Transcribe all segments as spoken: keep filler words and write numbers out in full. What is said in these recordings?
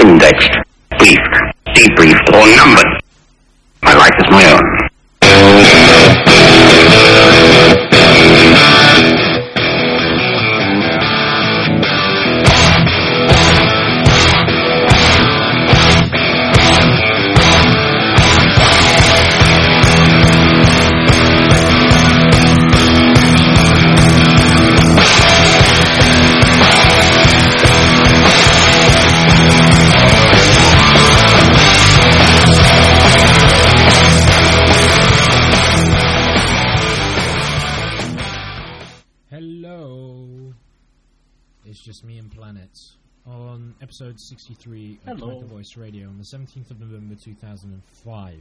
indexed, briefed, debriefed, or numbered. My life is my own. Episode sixty-three of Hacker Voice Radio on the seventeenth of November two thousand five.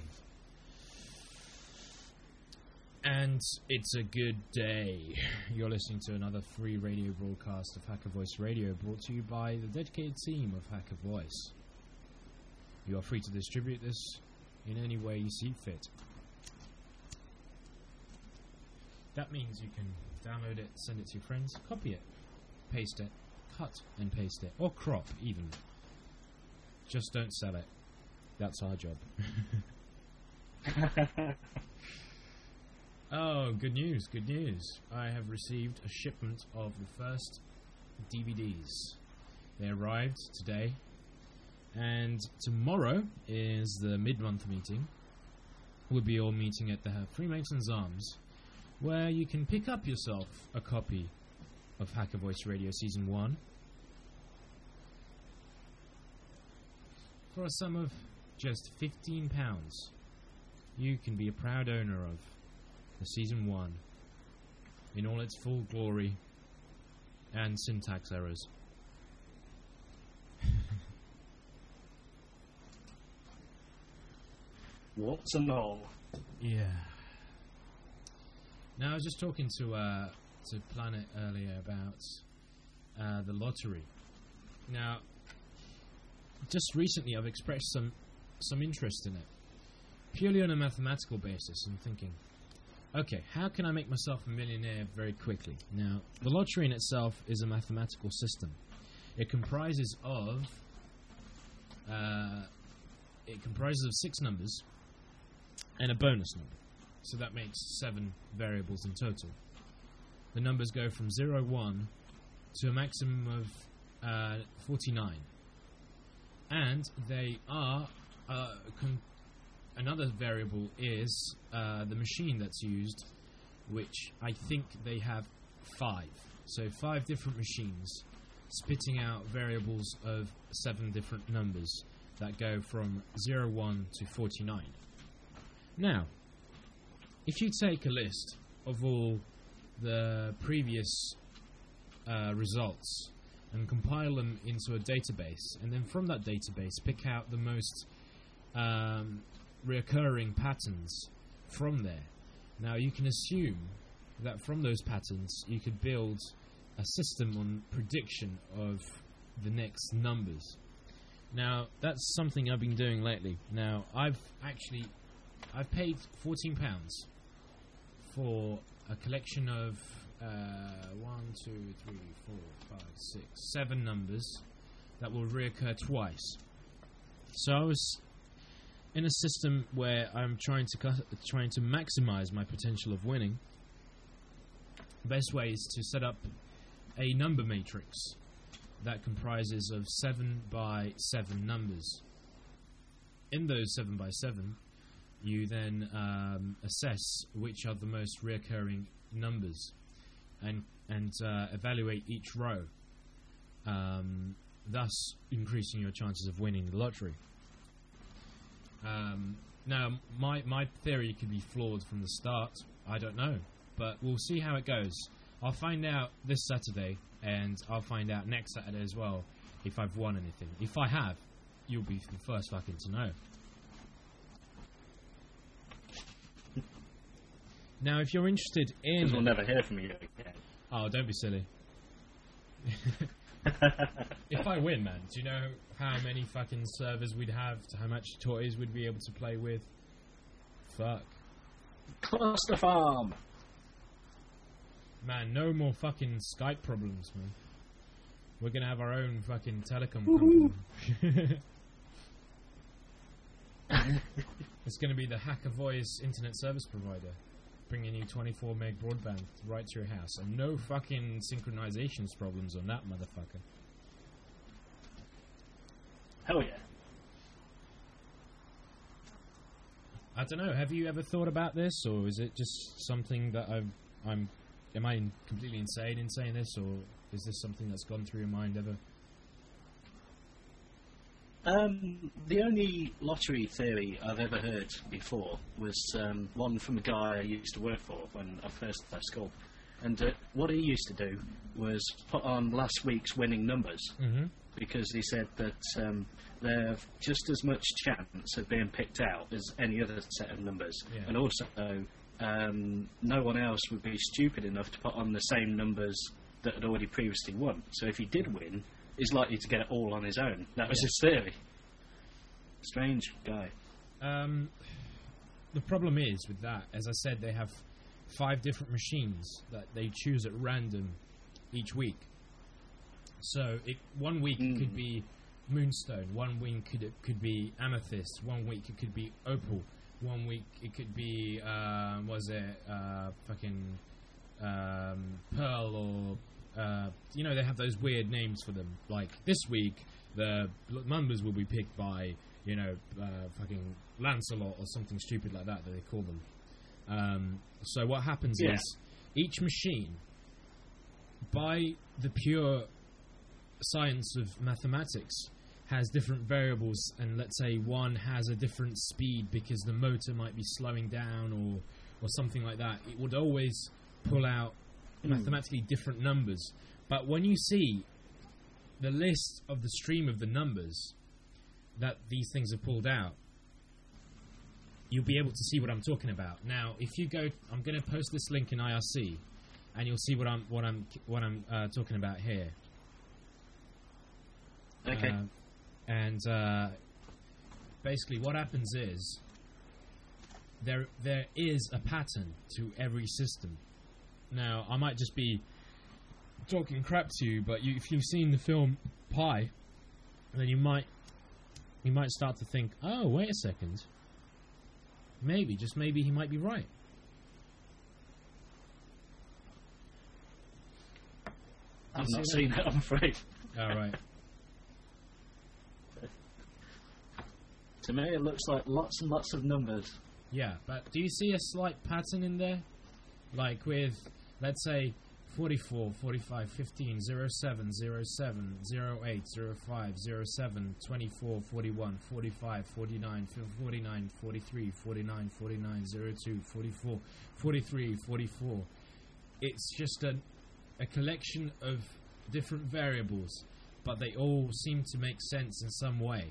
And it's a good day. You're listening to another free radio broadcast of Hacker Voice Radio, brought to you by the dedicated team of Hacker Voice. You are free to distribute this in any way you see fit. That means you can download it, send it to your friends, copy it, paste it, cut and paste it, or crop even. Just don't sell it. That's our job. Oh, good news, good news. I have received a shipment of the first D V Ds. They arrived today, and tomorrow is the mid-month meeting. We'll be all meeting at the Freemasons Arms, where you can pick up yourself a copy of Hacker Voice Radio Season one for a sum of just fifteen pounds. You can be a proud owner of the Season one in all its full glory and syntax errors. What's and all? Yeah. Now, I was just talking to uh, to Planet earlier about uh, the lottery. Now, just recently I've expressed some some interest in it, purely on a mathematical basis, and thinking, okay, how can I make myself a millionaire very quickly? Now, the lottery in itself is a mathematical system. It comprises of uh, it comprises of six numbers and a bonus number, so that makes seven variables in total. The numbers go from zero, one to a maximum of uh, forty-nine. And they are, uh, con- another variable is uh, the machine that's used, which I think they have five. So five different machines spitting out variables of seven different numbers that go from zero, one to forty-nine. Now, if you take a list of all the previous uh, results and compile them into a database, and then from that database pick out the most um, recurring patterns from there. Now, you can assume that from those patterns you could build a system on prediction of the next numbers. Now, that's something I've been doing lately. Now, I've actually I've paid fourteen pounds for a collection of uh, one, two, three, four, five, six, seven numbers that will reoccur twice. So I was in a system where I'm trying to cu- trying to maximize my potential of winning. The best way is to set up a number matrix that comprises of seven by seven numbers. In those seven by seven, you then um, assess which are the most recurring numbers, and and uh, evaluate each row, um, thus increasing your chances of winning the lottery. Um, now, my my theory could be flawed from the start. I don't know, but we'll see how it goes. I'll find out this Saturday, and I'll find out next Saturday as well if I've won anything. If I have, you'll be the first fucking to know. Now, if you're interested in... Because we'll never hear from you again. Oh, don't be silly. If I win, man, do you know how many fucking servers we'd have, to how much toys we'd be able to play with? Fuck. Cluster farm! Man, no more fucking Skype problems, man. We're gonna have our own fucking telecom company. It's going to be the Hacker Voice internet service provider, bringing you twenty-four meg broadband right to your house, and no fucking synchronizations problems on that motherfucker. Hell yeah. I don't know. Have you ever thought about this, or is it just something that I'm? I'm am I completely insane in saying this, or is this something that's gone through your mind ever? Um, the only lottery theory I've ever heard before was um, one from a guy I used to work for when I first left school. And uh, what he used to do was put on last week's winning numbers, Mm-hmm. because he said that um, they have just as much chance of being picked out as any other set of numbers. Yeah. And also, um, no one else would be stupid enough to put on the same numbers that had already previously won. So if he did win, he's likely to get it all on his own. That was Yeah. his theory. Strange guy. Um, the problem is with that, as I said, they have five different machines that they choose at random each week. So it, one week it could Mm. be Moonstone, one week could it could be Amethyst, one week it could be Opal, one week it could be uh, was it uh, fucking um, Pearl, or uh, you know, they have those weird names for them. Like this week, the numbers will be picked by, you know, uh, fucking Lancelot or something stupid like that that they call them. Um, so what happens Yeah. is each machine, by the pure science of mathematics, has different variables, and let's say one has a different speed because the motor might be slowing down or or something like that. It would always pull out Mm. mathematically different numbers. But when you see the list of the stream of the numbers that these things have pulled out, you'll be able to see what I'm talking about. Now, if you go, I'm going to post this link in I R C, and you'll see what I'm what I'm what I'm uh, talking about here. Okay. Uh, and uh, basically, what happens is there there is a pattern to every system. Now, I might just be talking crap to you, but you, if you've seen the film Pi, then you might you might start to think, oh, wait a second. Maybe, just maybe, he might be right. I've You not see seen it, I'm afraid. All right. To me, it looks like lots and lots of numbers. Yeah, but do you see a slight pattern in there? Like with, let's say, forty-four, forty-five, fifteen, zero seven, zero seven, zero eight, zero five, zero seven, twenty-four, forty-one, forty-five, forty-nine, forty-nine, forty-three, forty-nine, forty-nine, zero two, forty-four, forty-three, forty-four. It's just a, a collection of different variables, but they all seem to make sense in some way.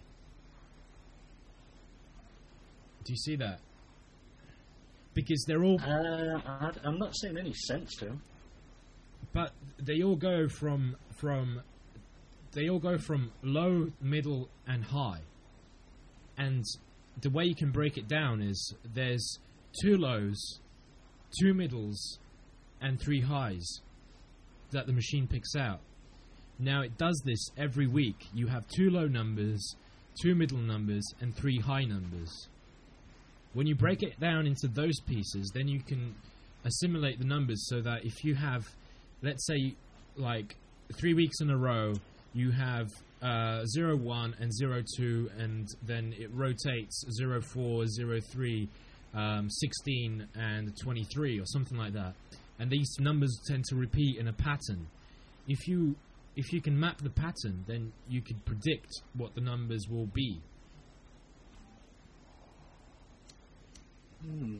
Do you see that? Because they're all... Uh, I, I'm not seeing any sense to them. But they all go from from they all go from low, middle, and high. And the way you can break it down is there's two lows, two middles, and three highs that the machine picks out. Now it does this every week. You have two low numbers, two middle numbers, and three high numbers. When you break it down into those pieces, then you can assimilate the numbers so that if you have, let's say, like three weeks in a row, you have uh, zero one and zero two, and then it rotates zero four, zero three, um, sixteen, and twenty-three, or something like that. And these numbers tend to repeat in a pattern. If you if you can map the pattern, then you can predict what the numbers will be. Hmm.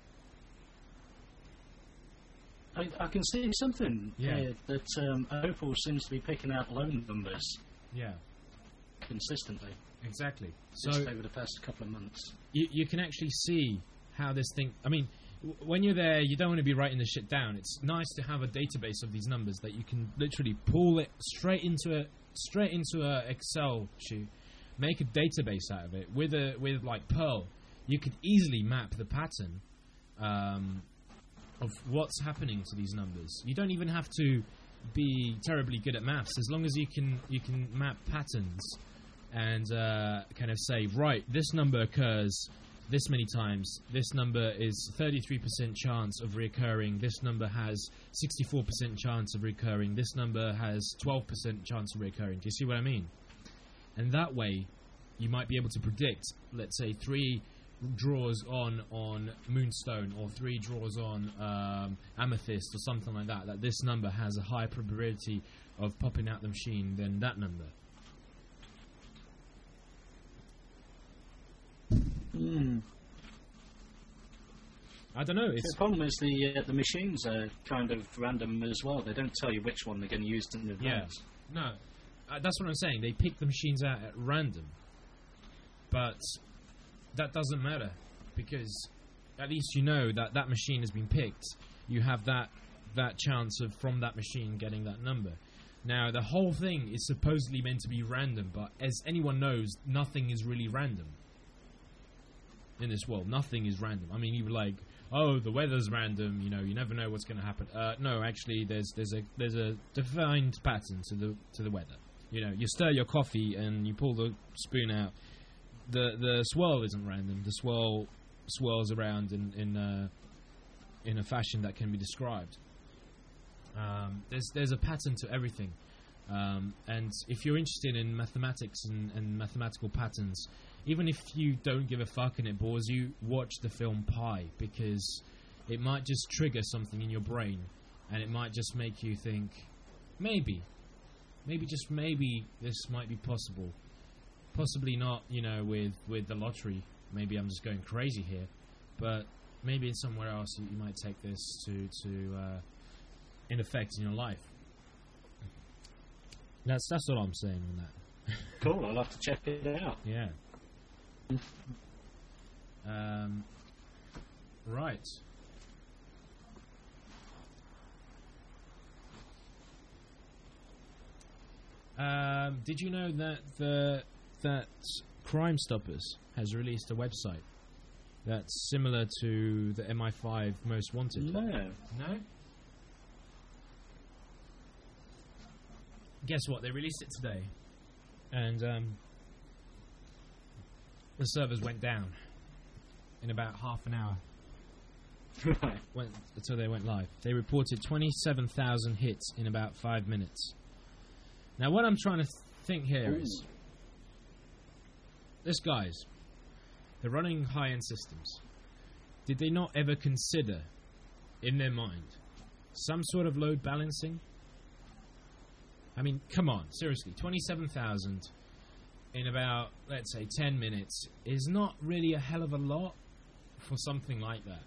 I, I can see something Yeah. here that um, Opal seems to be picking out low numbers Yeah, consistently exactly. So just over the past couple of months. you, you can actually see how this thing... I mean, w- when you're there, you don't want to be writing this shit down. It's nice to have a database of these numbers that you can literally pull it straight into a straight into a Excel sheet, make a database out of it. With a with like Perl, you could easily map the pattern um, of what's happening to these numbers. You don't even have to be terribly good at maths, as long as you can you can map patterns and uh, kind of say, right, this number occurs this many times, this number is thirty-three percent chance of reoccurring, this number has sixty-four percent chance of recurring, this number has twelve percent chance of reoccurring. Do you see what I mean? And that way, you might be able to predict, let's say, three draws on on Moonstone or three draws on um, Amethyst or something like that, that this number has a higher probability of popping out the machine than that number. Mm. I don't know. It's The problem is the uh, the machines are kind of random as well. They don't tell you which one they're going to use in advance. Yeah. No, uh, that's what I'm saying. They pick the machines out at random, but that doesn't matter because at least you know that that machine has been picked. You have that that chance of from that machine getting that number. Now, the whole thing is supposedly meant to be random, but as anyone knows, nothing is really random in this world. Nothing is random. I mean, you were like, oh, the weather's random. You know, you never know what's going to happen. Uh, no, actually, there's there's a there's a defined pattern to the to the weather. You know, you stir your coffee and you pull the spoon out. The the swirl isn't random. The swirl swirls around in in uh, in a fashion that can be described. Um, there's there's a pattern to everything, um, and if you're interested in mathematics and, and mathematical patterns, even if you don't give a fuck and it bores you, watch the film Pi, because it might just trigger something in your brain, and it might just make you think, maybe, maybe just maybe this might be possible. Possibly not, you know, with, with the lottery. Maybe I'm just going crazy here, but maybe in somewhere else you, you might take this to to uh, in effect in your life. That's that's what I'm saying on that. Cool, I'll have to check it out. Yeah. Um, right. Um, did you know that the that Crime Stoppers has released a website that's similar to the M I five Most Wanted? No. No? Guess what? They released it today, and um, the servers went down in about half an hour. Right. Went, until they went live. They reported twenty-seven thousand hits in about five minutes. Now, what I'm trying to th- think here Ooh. is, this guys, they're running high-end systems. Did they not ever consider, in their mind, some sort of load balancing? I mean, come on, seriously, twenty-seven thousand in about, let's say, ten minutes is not really a hell of a lot for something like that.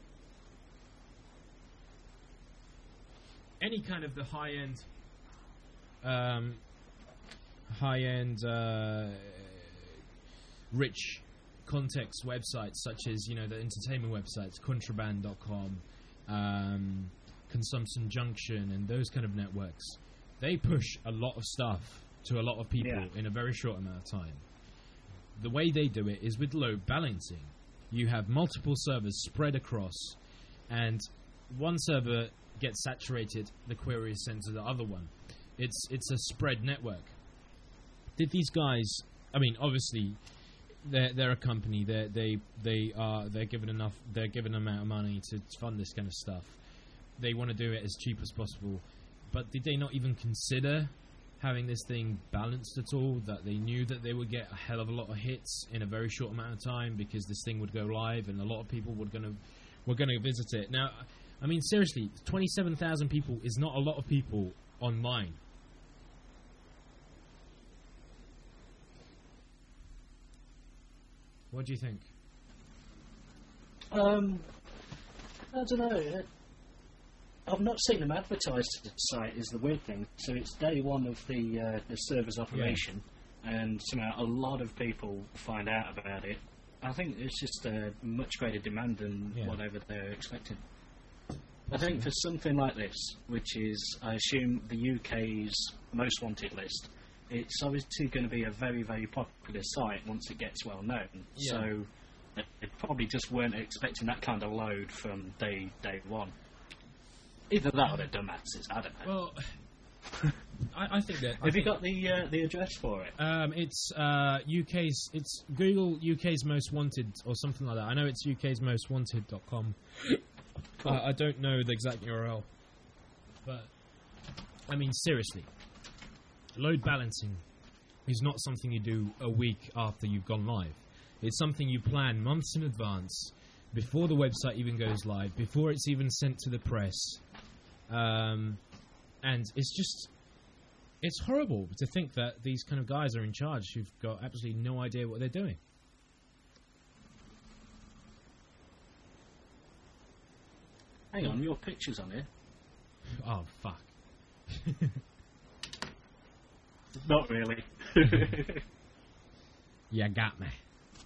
Any kind of the high-end, um, high-end, uh, rich context websites, such as, you know, the entertainment websites, contraband dot com, um, Consumption Junction, and those kind of networks, they push a lot of stuff to a lot of people Yeah. in a very short amount of time. The way they do it is with load balancing. You have multiple servers spread across, and one server gets saturated, the query is sent to the other one. It's it's a spread network. Did these guys? I mean, obviously, they're they're a company. They they they are they're given enough. They're given an amount of money to fund this kind of stuff. They want to do it as cheap as possible. But did they not even consider having this thing balanced at all? That they knew that they would get a hell of a lot of hits in a very short amount of time because this thing would go live and a lot of people were gonna were gonna visit it. Now, I mean, seriously, twenty-seven thousand people is not a lot of people online. What do you think? Um, I don't know. I've not seen them advertised to the site, is the weird thing. So it's day one of the uh, the server's operation, and somehow a lot of people find out about it. I think it's just a much greater demand than Yeah. whatever they're expecting. I think for something like this, which is, I assume, the U K's most wanted list, it's obviously going to be a very, very popular site once it gets well known. Yeah. So they they probably just weren't expecting that kind of load from day day one. Either that or they're dumbasses, I don't know. Well, I, I think that. I Have you think, got the uh, the address for it? Um, it's uh, U K's. It's Google U K's Most Wanted or something like that. I know it's U K's Most Wanted dot com. Cool. Uh, I don't know the exact U R L, but I mean seriously, load balancing is not something you do a week after you've gone live. It's something you plan months in advance, before the website even goes live, before it's even sent to the press, um, and it's just. It's horrible to think that these kind of guys are in charge who've got absolutely no idea what they're doing. Hang on, your picture's on here. Oh, fuck. Not really. You got me.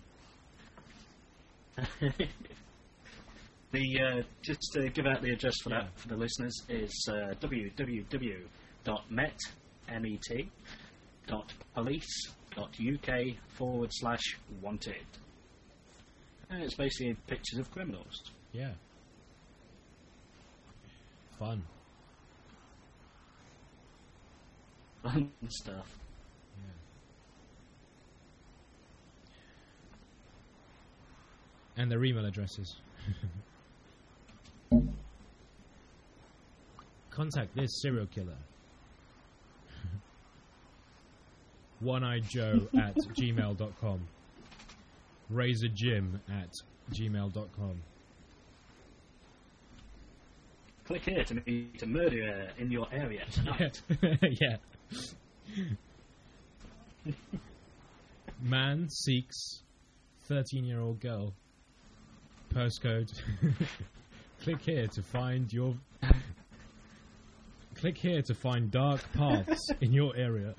the uh, just to give out the address for Yeah. that for the listeners is uh, www dot met met dot police dot uk forward slash wanted. And it's basically pictures of criminals. Yeah. Fun. Fun stuff. Yeah. And their email addresses. Contact this serial killer. One-Eyed Joe at gmail dot com. Razor Jim at gmail dot com. Click here to meet a murderer in your area tonight. Yeah. Man seeks thirteen-year-old girl. Postcode. Click here to find your... Click here to find dark paths in your area.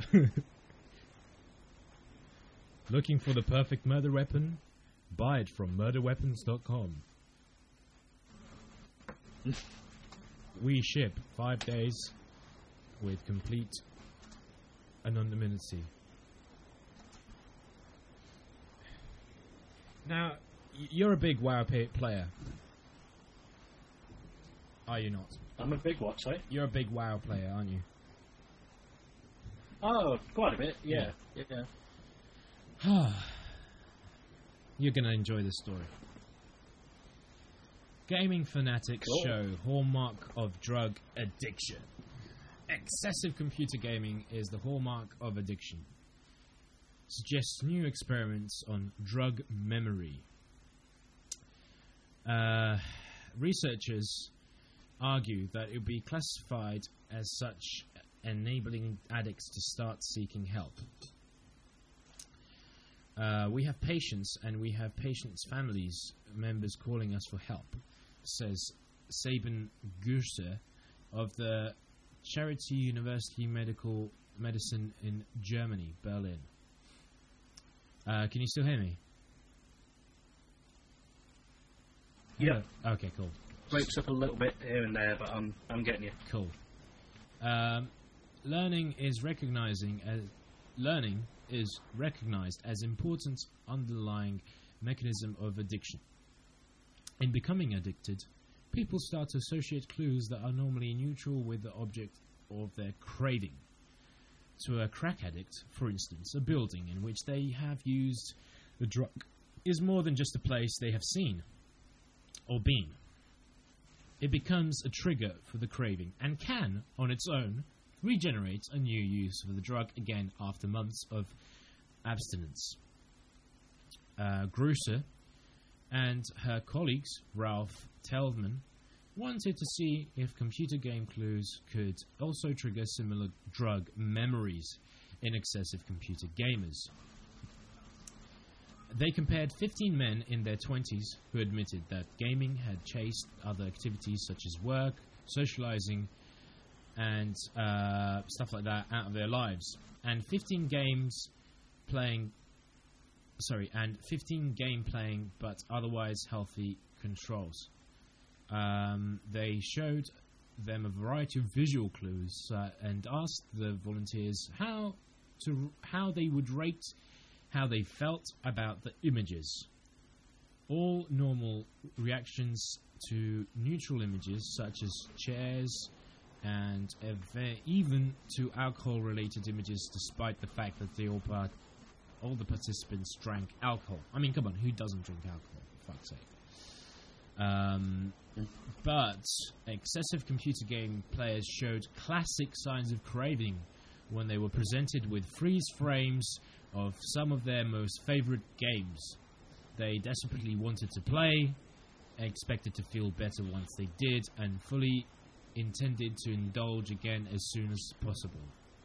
Looking for the perfect murder weapon? Buy it from murder weapons dot com. We ship five days with complete anonymity. Now, y- you're a big WoW pa- player. Are you not? I'm a big what, sorry? You're a big WoW player, aren't you? Oh, quite a bit, yeah. Yeah. You're going to enjoy this story. Gaming fanatics Cool. show hallmark of drug addiction. Excessive computer gaming is the hallmark of addiction. Suggests new experiments on drug memory. Uh, researchers argue that it would be classified as such, enabling addicts to start seeking help. Uh, we have patients, and we have patients' families members calling us for help, says Sabin Gürse of the Charité University Medical Medicine in Germany, Berlin. Uh, can you still hear me? Yeah. Hello? Okay, cool. Breaks up a little bit here and there, but I'm I'm getting you. Cool. Um, learning is recognizing as learning is recognized as important underlying mechanism of addiction. In becoming addicted, people start to associate clues that are normally neutral with the object of their craving. To a crack addict, for instance, a building in which they have used the drug is more than just a place they have seen or been. It becomes a trigger for the craving and can, on its own, regenerate a new use for the drug again after months of abstinence. Uh, Grusser and her colleagues, Ralph Telman, wanted to see if computer game clues could also trigger similar drug memories in excessive computer gamers. They compared fifteen men in their twenties who admitted that gaming had chased other activities such as work, socializing, and uh, stuff like that out of their lives, and fifteen games playing, sorry, and fifteen game playing but otherwise healthy controls. Um, they showed them a variety of visual clues uh, and asked the volunteers how to how they would rate how they felt about the images. All normal reactions to neutral images such as chairs, and ev- even to alcohol-related images, despite the fact that they all part, all the participants drank alcohol. I mean, come on, who doesn't drink alcohol? For fuck's sake. Um, but excessive computer game players showed classic signs of craving when they were presented with freeze frames of some of their most favorite games. They desperately wanted to play, expected to feel better once they did, and fully intended to indulge again as soon as possible.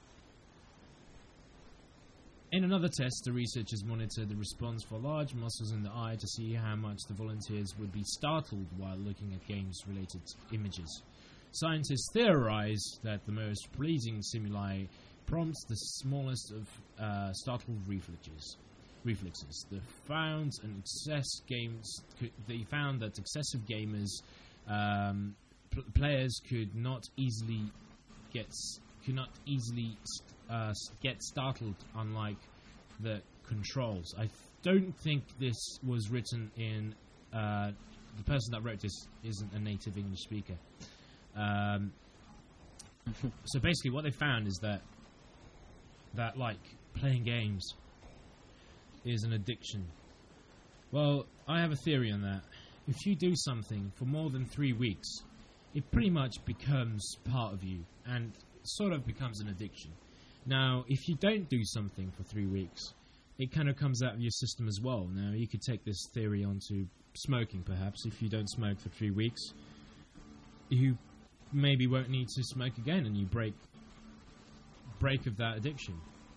In another test, the researchers monitored the response for large muscles in the eye to see how much the volunteers would be startled while looking at games-related images. Scientists theorized that the most pleasing stimuli prompts the smallest of uh, startled reflexes. Reflexes. They found an excess games. They found that excessive gamers, um, pl- players could not easily get could not easily uh, get startled, unlike the controls. I th- don't think this was written in. Uh, the person that wrote this isn't a native English speaker. Um, so basically, what they found is that that like playing games is an addiction. Well, I have a theory on that. If you do something for more than three weeks, it pretty much becomes part of you and sort of becomes an addiction. Now, if you don't do something for three weeks, it kind of comes out of your system as well. Now, you could take this theory onto smoking, perhaps. If you don't smoke for three weeks, you maybe won't need to smoke again, and you break break of that addiction.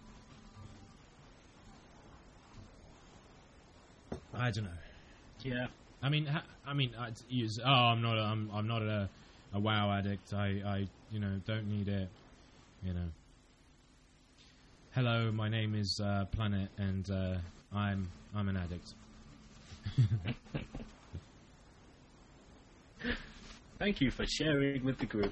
I don't know. Yeah. I mean, ha- I mean, I use. Oh, I'm not. A, I'm. I'm not a, a WoW addict. I. I. You know, don't need it. You know. Hello, my name is uh, Planet, and uh, I'm. I'm an addict. Thank you for sharing with the group.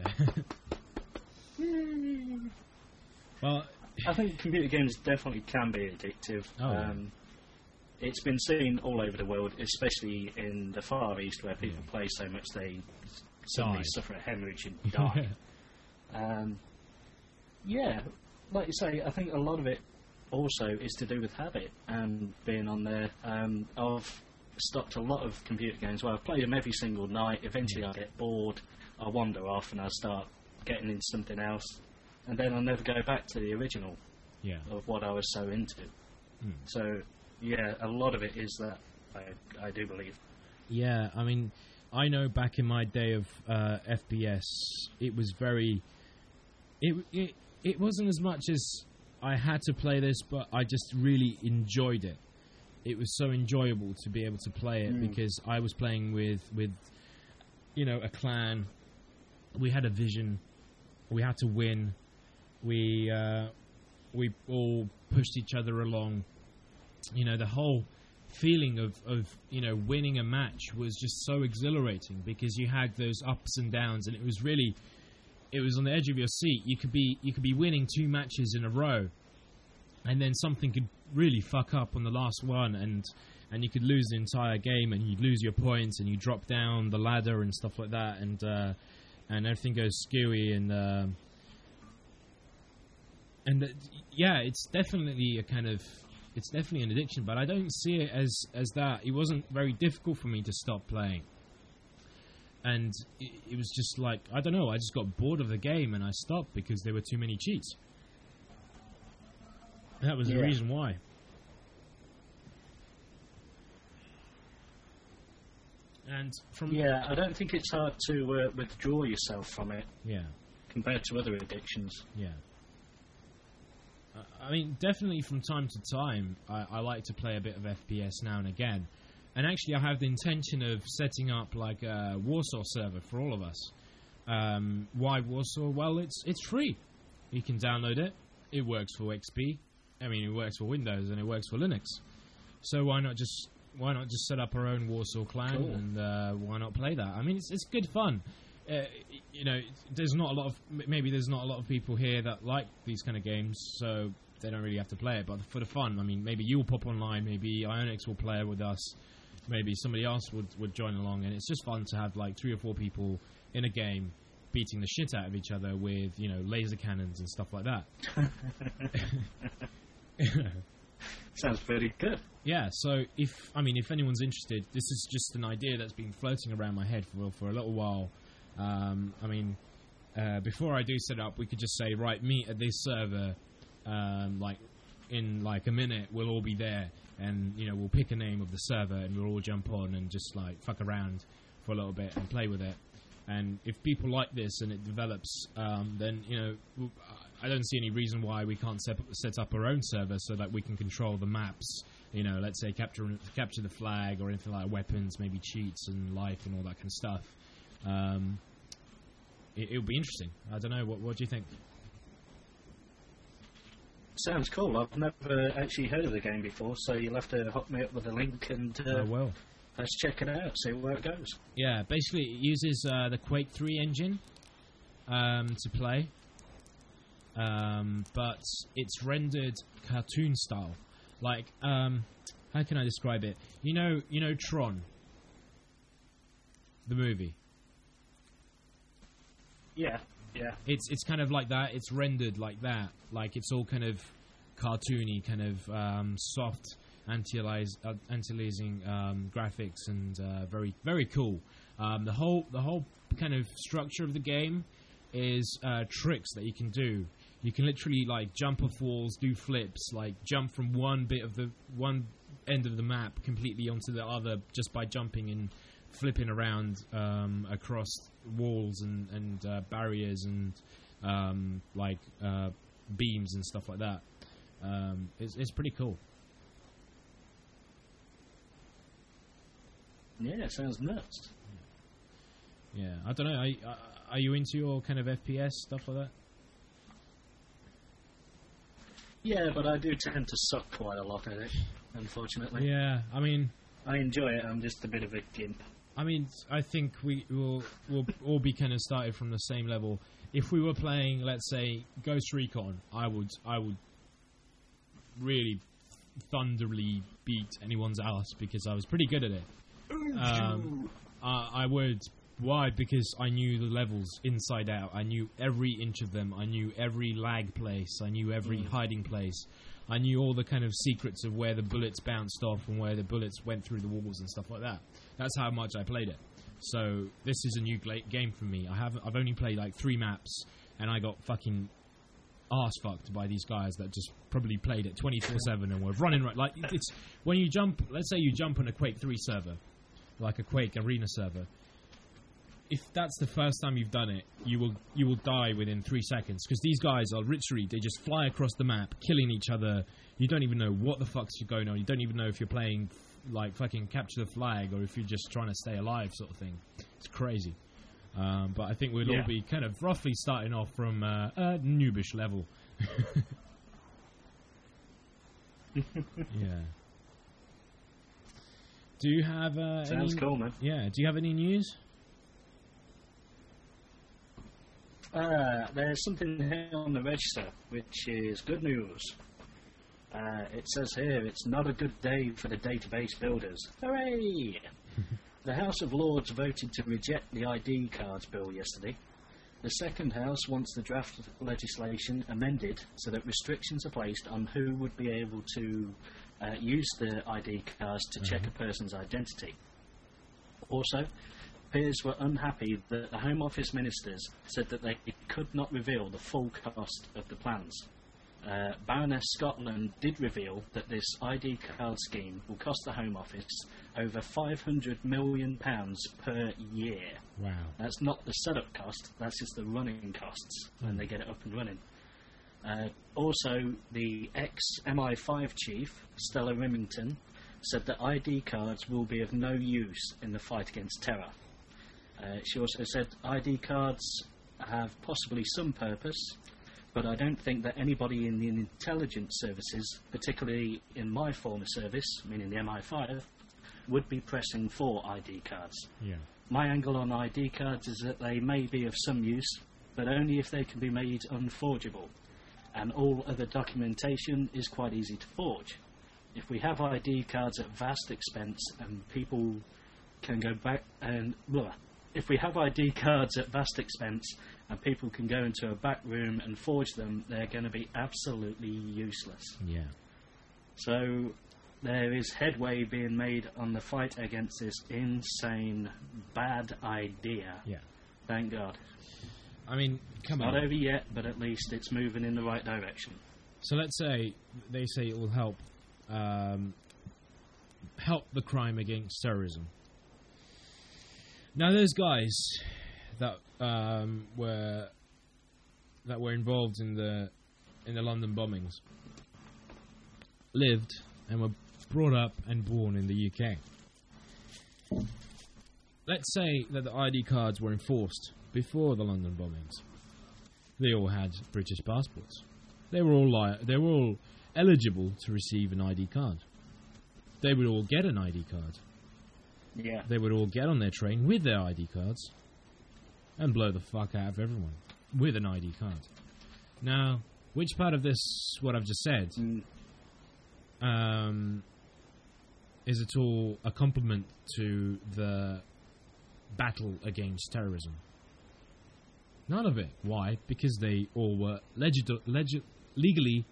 Yeah. Well, I think computer games definitely can be addictive. Oh, yeah. Um, it's been seen all over the world, especially in the Far East, where people Yeah. play so much they suddenly Die. suffer a hemorrhage and die. um, yeah, like you say, I think a lot of it also is to do with habit and being on there. Um, I've stopped a lot of computer games where I've played them every single night. Eventually I get bored, I wander off and I start getting into something else, and then I'll never go back to the original yeah. of what I was so into. Mm. So, yeah, a lot of it is that, I, I do believe. Yeah, I mean, I know back in my day of uh, F P S, it was very. It, it it wasn't as much as I had to play this, but I just really enjoyed it. It was so enjoyable to be able to play it Mm. because I was playing with, with, you know, a clan. We had a vision. We had to win. We uh, we all pushed each other along. You know, the whole feeling of, of, you know, winning a match was just so exhilarating because you had those ups and downs, and it was really, it was on the edge of your seat. You could be you could be winning two matches in a row, and then something could really fuck up on the last one, and and you could lose the entire game, and you'd lose your points, and you drop down the ladder and stuff like that, and uh, and everything goes skewy, and uh, and uh, yeah, it's definitely a kind of. It's definitely an addiction, but I don't see it as, as that. It wasn't very difficult for me to stop playing. And it, it was just like, I don't know, I just got bored of the game and I stopped because there were too many cheats. That was Yeah. the reason why. And from... Yeah, I don't think it's hard to uh, withdraw yourself from it Yeah, compared to other addictions. yeah. I mean, definitely from time to time, I, I like to play a bit of F P S now and again. And actually, I have the intention of setting up like a Warsaw server for all of us. Um, why Warsaw? Well, it's it's free. You can download it. It works for X P. I mean, it works for Windows and it works for Linux. So why not just why not just set up our own Warsaw clan Cool. and uh, why not play that? I mean, it's it's good fun. Uh, you know, there's not a lot of maybe there's not a lot of people here that like these kind of games, so they don't really have to play it. But for the fun, I mean, maybe you'll pop online, maybe Ionix will play it with us, maybe somebody else would, would join along, and it's just fun to have like three or four people in a game beating the shit out of each other with, you know, laser cannons and stuff like that. Sounds pretty good. Yeah, so if, I mean, if anyone's interested, this is just an idea that's been floating around my head for, for a little while. Um, I mean, uh, before I do set up, we could just say, right, meet at this server, um, like, in, like, a minute, we'll all be there, and, you know, we'll pick a name of the server, and we'll all jump on and just, like, fuck around for a little bit and play with it. And if people like this and it develops, um, then, you know, I don't see any reason why we can't set, set up our own server so that we can control the maps. You know, let's say capture capture the flag or anything like weapons, maybe cheats and life and all that kind of stuff. Um, it would be interesting. I don't know. What, what do you think? Sounds cool. I've never actually heard of the game before, so you'll have to hook me up with a link and uh, I will. Let's check it out, see where it goes. Yeah, basically it uses uh, the Quake three engine um, to play, um, but it's rendered cartoon style. Like, um, how can I describe it? You know, you know Tron, the movie. Yeah, yeah. It's it's kind of like that. It's rendered like that. Like it's all kind of cartoony, kind of um, soft, anti-alias- uh, anti-aliasing um, graphics, and uh, very very cool. Um, the whole the whole kind of structure of the game is uh, tricks that you can do. You can literally like jump off walls, do flips, like jump from one bit of the one end of the map completely onto the other just by jumping and flipping around um, across walls and and uh, barriers and um, like uh, beams and stuff like that. Um, it's, it's pretty cool. Yeah, sounds nuts. Yeah, I don't know. Are, are you into your kind of F P S stuff like that? Yeah, but I do tend to suck quite a lot at it, unfortunately. Yeah, I mean, I enjoy it. I'm just a bit of a gimp. I mean, I think we will will all be kind of started from the same level. If we were playing, let's say, Ghost Recon, I would I would really thunderly beat anyone's ass because I was pretty good at it. Um, I, I would. Why? Because I knew the levels inside out. I knew every inch of them. I knew every lag place. I knew every mm. hiding place. I knew all the kind of secrets of where the bullets bounced off and where the bullets went through the walls and stuff like that. That's how much I played it. So this is a new gla- game for me. I have I've only played like three maps, and I got fucking arse fucked by these guys that just probably played it twenty-four seven and were running right. Like it's when you jump. Let's say you jump on a Quake three server, like a Quake Arena server. If that's the first time you've done it, you will you will die within three seconds because these guys are literally they just fly across the map, killing each other. You don't even know what the fuck's going on. You don't even know if you're playing like fucking capture the flag or if you're just trying to stay alive, sort of thing. It's crazy. Um, but I think we'll yeah. all be kind of roughly starting off from uh, a noobish level. Yeah. Do you have uh, sounds any, cool, man? Yeah. Do you have any news? Uh, there's something here on the register, which is good news. Uh, it says here, it's not a good day for the database builders. Hooray! The House of Lords voted to reject the I D cards bill yesterday. The second House wants the draft legislation amended so that restrictions are placed on who would be able to uh, use the I D cards to mm-hmm. check a person's identity. Also, peers were unhappy that the Home Office ministers said that they could not reveal the full cost of the plans. Uh, Baroness Scotland did reveal that this I D card scheme will cost the Home Office over five hundred million pounds per year. Wow. That's not the setup cost, that's just the running costs when they get it up and running. Uh, also, the ex-M I five chief, Stella Remington, said that I D cards will be of no use in the fight against terror. Uh, she also said I D cards have possibly some purpose, but I don't think that anybody in the intelligence services, particularly in my former service, meaning the M I five, would be pressing for I D cards. Yeah. My angle on I D cards is that they may be of some use, but only if they can be made unforgeable, and all other documentation is quite easy to forge. If we have I D cards at vast expense and people can go back and blah, if we have I D cards at vast expense and people can go into a back room and forge them, they're going to be absolutely useless. Yeah. So there is headway being made on the fight against this insane, bad idea. Yeah. Thank God. I mean, come Not on. over yet, but at least it's moving in the right direction. So let's say they say it will help um, help the crime against terrorism. Now, those guys that um, were that were involved in the in the London bombings lived and were brought up and born in the U K. Let's say that the I D cards were enforced before the London bombings. They all had British passports. They were all li- they were all eligible to receive an I D card. They would all get an I D card. Yeah. They would all get on their train with their I D cards and blow the fuck out of everyone with an I D card. Now, which part of this, what I've just said, Mm. um, is at all a compliment to the battle against terrorism? None of it. Why? Because they all were legit, legit, legally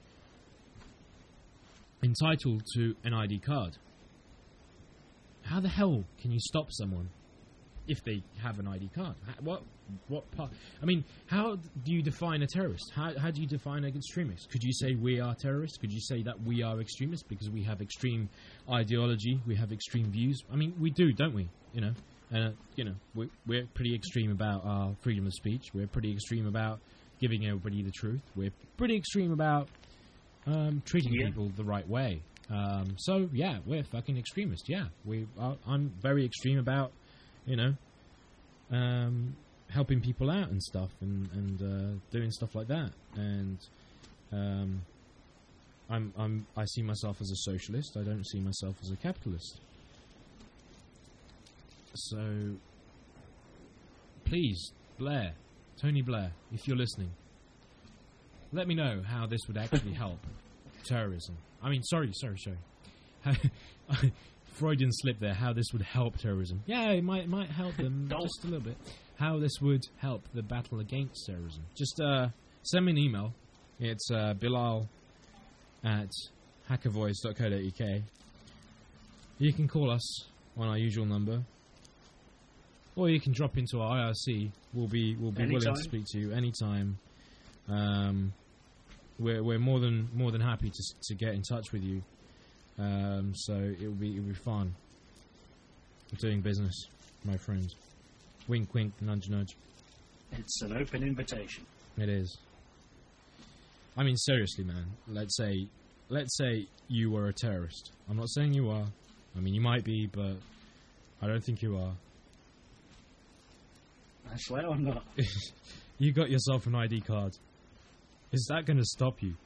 entitled to an I D card. How the hell can you stop someone if they have an I D card? How, what what part? I mean, how do you define a terrorist? How how do you define an extremist? Could you say we are terrorists? Could you say that we are extremists because we have extreme ideology, we have extreme views? I mean, we do, don't we? You know, uh, you know, we, we're pretty extreme about our freedom of speech. We're pretty extreme about giving everybody the truth. We're pretty extreme about um, treating Yeah. people the right way. Um, so yeah, we're fucking extremists. Yeah, we. Are, I'm very extreme about, you know, um, helping people out and stuff, and and uh, doing stuff like that. And um, I'm I'm I see myself as a socialist. I don't see myself as a capitalist. So please, Blair, Tony Blair, if you're listening, let me know how this would actually help terrorism. I mean, sorry, sorry, sorry. Freudian slip there. How this would help terrorism? Yeah, it might might help them Don't. just a little bit. How this would help the battle against terrorism? Just uh, send me an email. It's uh, Bilal at hackervoice dot co dot uk. You can call us on our usual number, or you can drop into our I R C. We'll be we'll be willing Anytime. to speak to you anytime. Um, we're we're more than more than happy to to get in touch with you. Um, so it'll be it'll be fun. Doing business, my friend. Wink, wink, nudge, nudge. It's an open invitation. It is. I mean, seriously, man. Let's say, let's say you were a terrorist. I'm not saying you are. I mean, you might be, but I don't think you are. I swear I'm not. You got yourself an I D card. Is that going to stop you?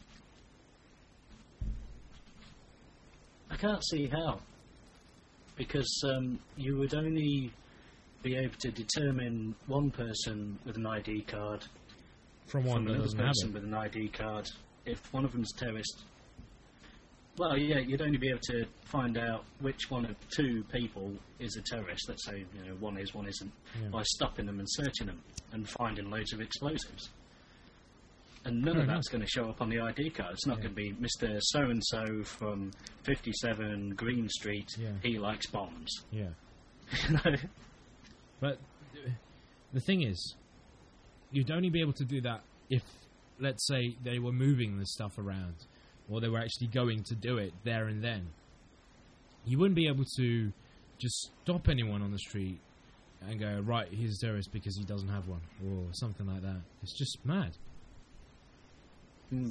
I can't see how. Because um, you would only be able to determine one person with an I D card From one from that another doesn't have person it. with an I D card if one of them's terrorist. Well, yeah, you'd only be able to find out which one of two people is a terrorist. Let's say, you know, one is, one isn't, Yeah. by stopping them and searching them and finding loads of explosives. And none Fair of enough. that's going to show up on the I D card. It's not Yeah. going to be Mister So-and-so from fifty-seven Green Street, Yeah. he likes bombs. Yeah. You know? But uh, the thing is, you'd only be able to do that if, let's say, they were moving the stuff around, or they were actually going to do it there and then. You wouldn't be able to just stop anyone on the street and go, right, he's a terrorist because he doesn't have one, or something like that. It's just mad. Hmm.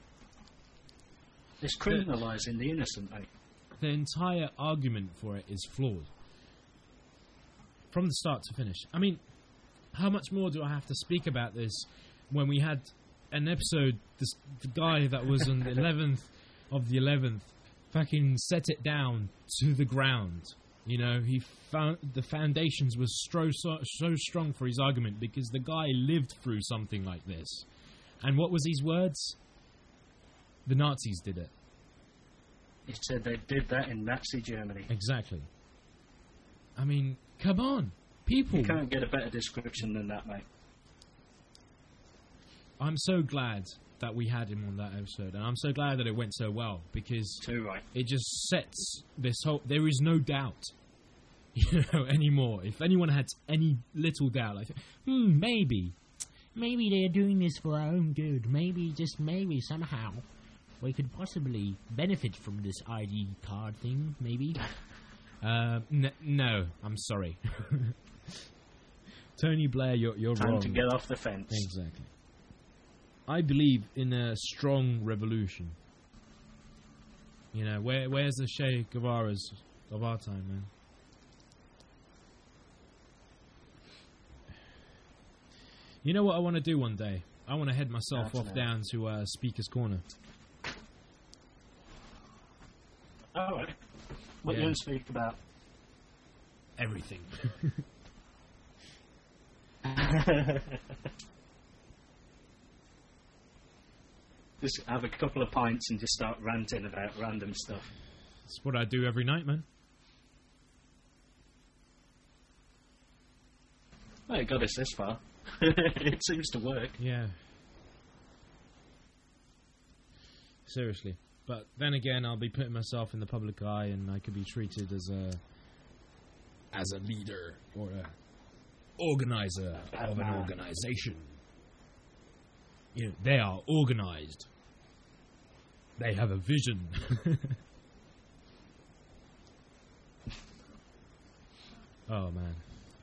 It's criminalising the innocent, mate. The entire argument for it is flawed. From the start to finish. I mean, how much more do I have to speak about this when we had an episode, this, the guy that was on the eleventh of the eleventh fucking set it down to the ground. You know, he found the foundations were so, so, so strong for his argument because the guy lived through something like this. And what was his words? The Nazis did it. He said they did that in Nazi Germany. Exactly. I mean, come on. People. You can't get a better description than that, mate. I'm so glad that we had him on that episode, and I'm so glad that it went so well, because Too right. it just sets this whole... There is no doubt, you know, anymore. If anyone had any little doubt, like, hmm, maybe, maybe they're doing this for our own good. Maybe, just maybe, somehow, we could possibly benefit from this I D card thing, maybe. Uh, n- no, I'm sorry. Tony Blair, you're, you're Time wrong. to get off the fence. Exactly. I believe in a strong revolution. You know, where where's the Che Guevara's of our time, man? You know what I want to do one day? I want to head myself off Absolutely. down to uh, Speaker's Corner. All right. What Yeah. you want to speak about? Everything. Just have a couple of pints and just start ranting about random stuff. That's what I do every night, man. Well, it got us this far. It seems to work. Yeah. Seriously. But then again, I'll be putting myself in the public eye, and I could be treated as a as a leader or a organizer of an organization. You know, they are organized. They have a vision. Oh man.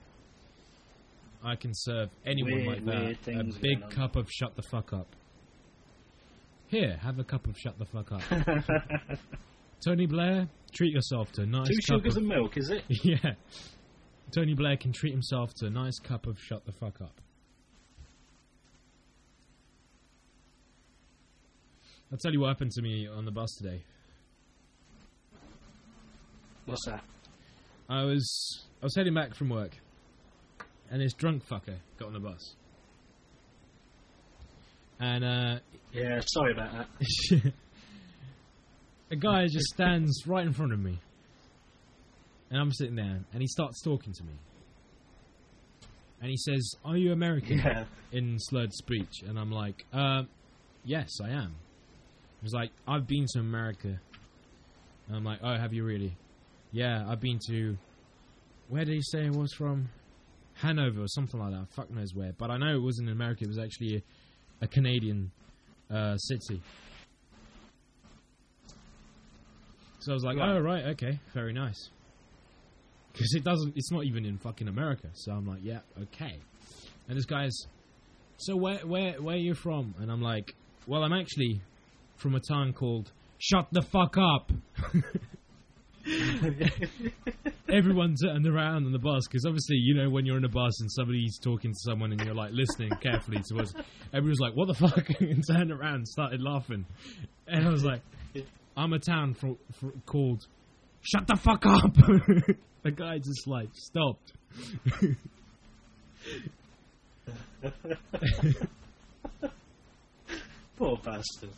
I can serve anyone Weird, like that weird a things big going on. cup of shut the fuck up. Here, have a cup of shut the fuck up. Tony Blair, treat yourself to a nice Two cup sugars of... and milk, is it? Yeah. Tony Blair can treat himself to a nice cup of shut the fuck up. I'll tell you what happened to me on the bus today. What's that? I was I was heading back from work, and this drunk fucker got on the bus. And uh, Yeah, sorry about that. a guy just stands right in front of me, and I'm sitting there, and he starts talking to me. And he says, "Are you American?" Yeah. in slurred speech, and I'm like, uh, "Yes, I am." He was like, "I've been to America." And I'm like, "Oh, have you really?" "Yeah, I've been to." Where did he say it was from? Hanover or something like that. Fuck knows where. But I know it wasn't in America. It was actually a, a Canadian uh, city. So I was like, Right. "Oh, right, okay, very nice." Because it doesn't. It's not even in fucking America. So I'm like, "Yeah, okay." And this guy's, "So where, where, where are you from?" And I'm like, "Well, I'm actually from a town called Shut the Fuck Up." Everyone turned around on the bus, because obviously, you know, when you're in a bus and somebody's talking to someone and you're like listening carefully to us, everyone's like, "What the fuck?" and turned around and started laughing. And I was like, "I'm a town for, for, called Shut the Fuck Up." The guy just like stopped. Poor bastard.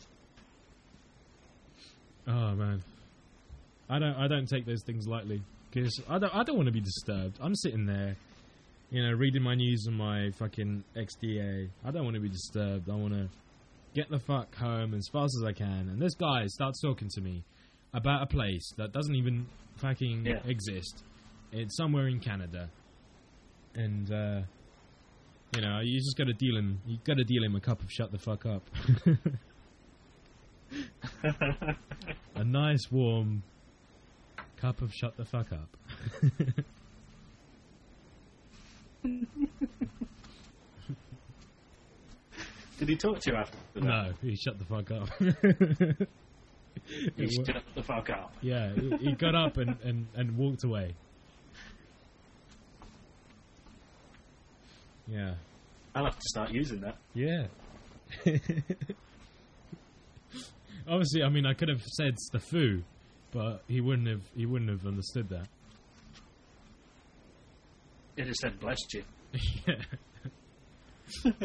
Oh man, I don't I don't take those things lightly, because I don't I don't want to be disturbed. I'm sitting there, you know, reading my news on my fucking X D A. I don't want to be disturbed. I want to get the fuck home as fast as I can. And this guy starts talking to me about a place that doesn't even fucking Yeah. exist. It's somewhere in Canada, and uh, you know, you just got to deal him. You got to deal him a cup of shut the fuck up. A nice warm cup of shut the fuck up. Did he talk to you after that? No, he shut the fuck up. You It wa- shut the fuck up. yeah, he, he got up and, and, and walked away. Yeah. I'll have to start using that. Yeah. Obviously, I mean, I could have said "staffu," but he wouldn't have. He wouldn't have understood that. It just said blessed you. Yeah.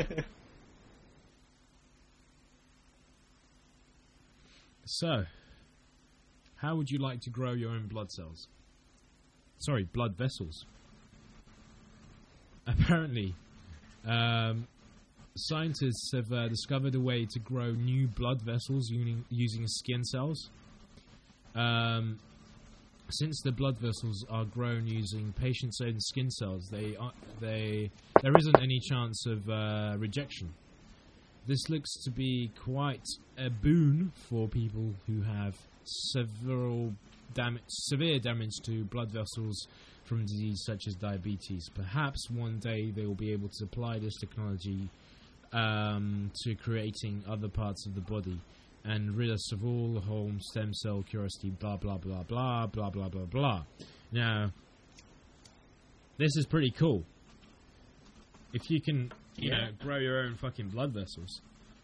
So, how would you like to grow your own blood cells? Sorry, blood vessels. apparently, um, scientists have uh, discovered a way to grow new blood vessels using, using skin cells. Um, since the blood vessels are grown using patients' own skin cells, they are, they there isn't any chance of uh, rejection. This looks to be quite a boon for people who have several dam- severe damage to blood vessels from disease such as diabetes. Perhaps one day they will be able to apply this technology um, to creating other parts of the body and rid us of all the whole stem cell curiosity, blah, blah, blah, blah, blah, blah, blah, blah. Now, this is pretty cool. If you can, you Yeah. know, grow your own fucking blood vessels,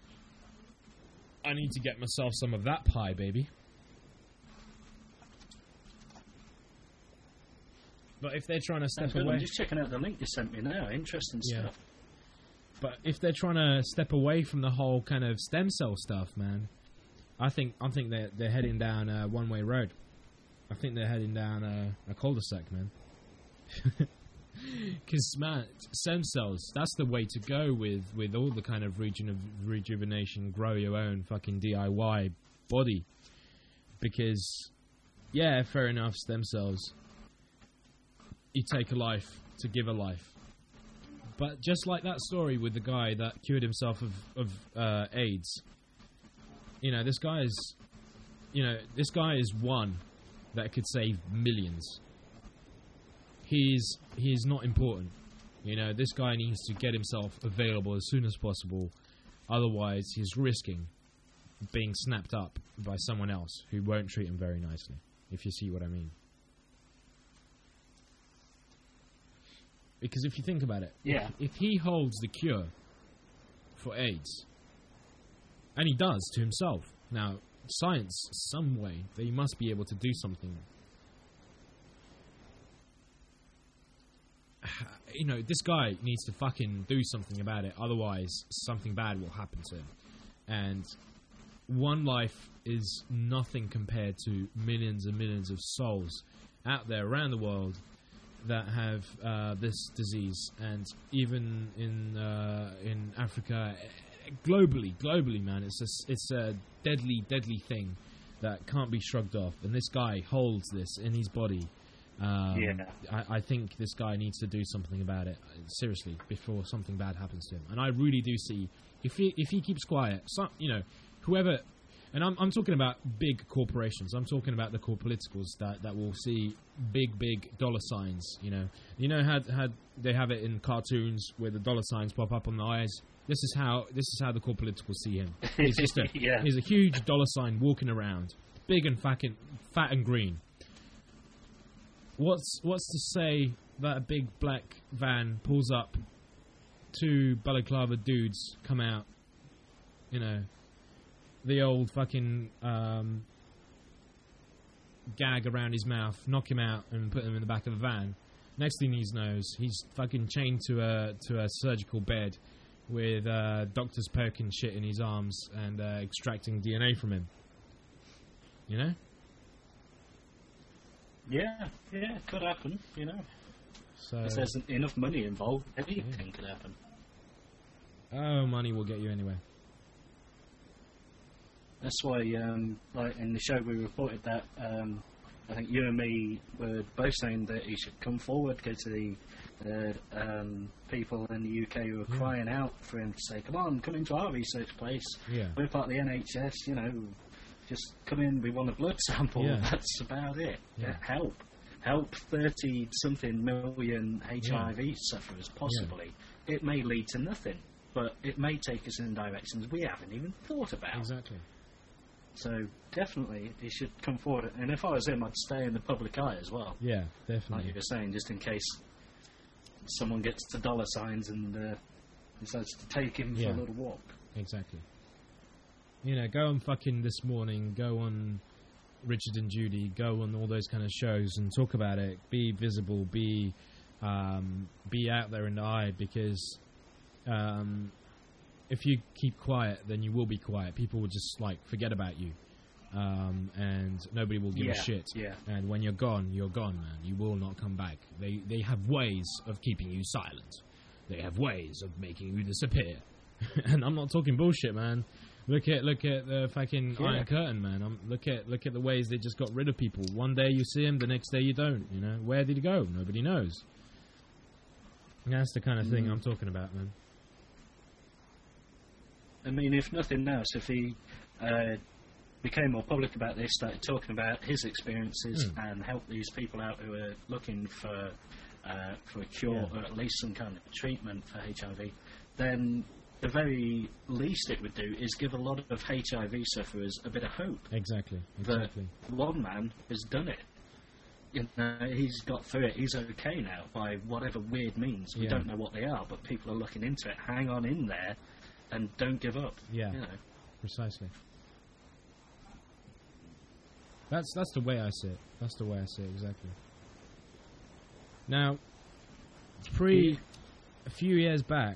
I need to get myself some of that pie, baby. But if they're trying to step Sounds good. away... I'm just checking out the link you sent me now. Interesting Yeah. stuff. But if they're trying to step away from the whole kind of stem cell stuff, man, I think I think they're they're heading down a one-way road. I think they're heading down a, a cul-de-sac, man. Because man, stem cells—that's the way to go with with all the kind of region of rejuvenation, grow your own fucking D I Y body. Because, yeah, fair enough, stem cells. You take a life to give a life. But just like that story with the guy that cured himself of, of uh, AIDS, you know, this guy is, you know, this guy is one that could save millions. He's he's not important. You know, this guy needs to get himself available as soon as possible. Otherwise, he's risking being snapped up by someone else who won't treat him very nicely, if you see what I mean. Because if you think about it, Yeah. if, if he holds the cure for AIDS, and he does to himself, now, science, some way, they must be able to do something. You know, this guy needs to fucking do something about it, otherwise something bad will happen to him. And one life is nothing compared to millions and millions of souls out there around the world that have uh, this disease, and even in uh, in Africa, globally, globally, man, it's a, it's a deadly, deadly thing that can't be shrugged off. And this guy holds this in his body. Um, Yeah. I, I think this guy needs to do something about it, seriously, before something bad happens to him. And I really do see, if he if he keeps quiet, some, you know, whoever. And I'm I'm talking about big corporations. I'm talking about the core politicals that, that will see big, big dollar signs, you know. You know how, how they have it in cartoons where the dollar signs pop up on the eyes? This is how this is how the core politicals see him. He's just a, Yeah. he's a huge dollar sign walking around, big and fat and, fat and green. What's, what's to say that a big black van pulls up, two balaclava dudes come out, you know, the old fucking um, gag around his mouth, knock him out and put him in the back of the van. Next thing he knows, he's fucking chained to a to a surgical bed with uh, doctors poking shit in his arms and uh, extracting D N A from him. You know? Yeah, yeah, it could happen, you know. So, If there's enough money involved, anything could happen. oh, money will get you anywhere. That's why, um, like in the show, we reported that um, I think you and me were both saying that he should come forward because the uh, um, people in the U K were Yeah. crying out for him to say, "Come on, come into our research place. Yeah. We're part of the N H S. You know, just come in. We want a blood sample. Yeah. That's about it. Yeah. Help, help thirty something million H I V sufferers. Possibly, it may lead to nothing, but it may take us in directions we haven't even thought about." Exactly. So definitely, he should come forward. And if I was him, I'd stay in the public eye as well. Yeah, Like definitely. you were saying, just in case someone gets the dollar signs and uh, decides to take him Yeah. for a little walk. Exactly. You know, go on fucking This Morning, go on Richard and Judy, go on all those kind of shows and talk about it. Be visible, be um, be out there in the eye, because um, if you keep quiet, then you will be quiet. People will just like forget about you, um, and nobody will give Yeah, a shit. yeah. And when you're gone, you're gone, man. You will not come back. They they have ways of keeping you silent. they have ways of making you disappear. And I'm not talking bullshit, man. Look at look at the fucking Yeah. Iron Curtain, man. I'm, look at look at the ways they just got rid of people. One day you see him, the next day you don't. You know, where did he go? Nobody knows. And that's the kind of thing Mm. I'm talking about, man. I mean, if nothing else, if he uh, became more public about this, started talking about his experiences Mm. and helped these people out who are looking for uh, for a cure Yeah. or at least some kind of treatment for H I V, then the very least it would do is give a lot of H I V sufferers a bit of hope Exactly, that exactly. one man has done it. You know, he's got through it. He's okay now by whatever weird means. We Yeah. don't know what they are, but people are looking into it. Hang on in there and don't give up. Yeah, You know. precisely. That's that's the way I see it. That's the way I see it, exactly. Now, pre a few years back,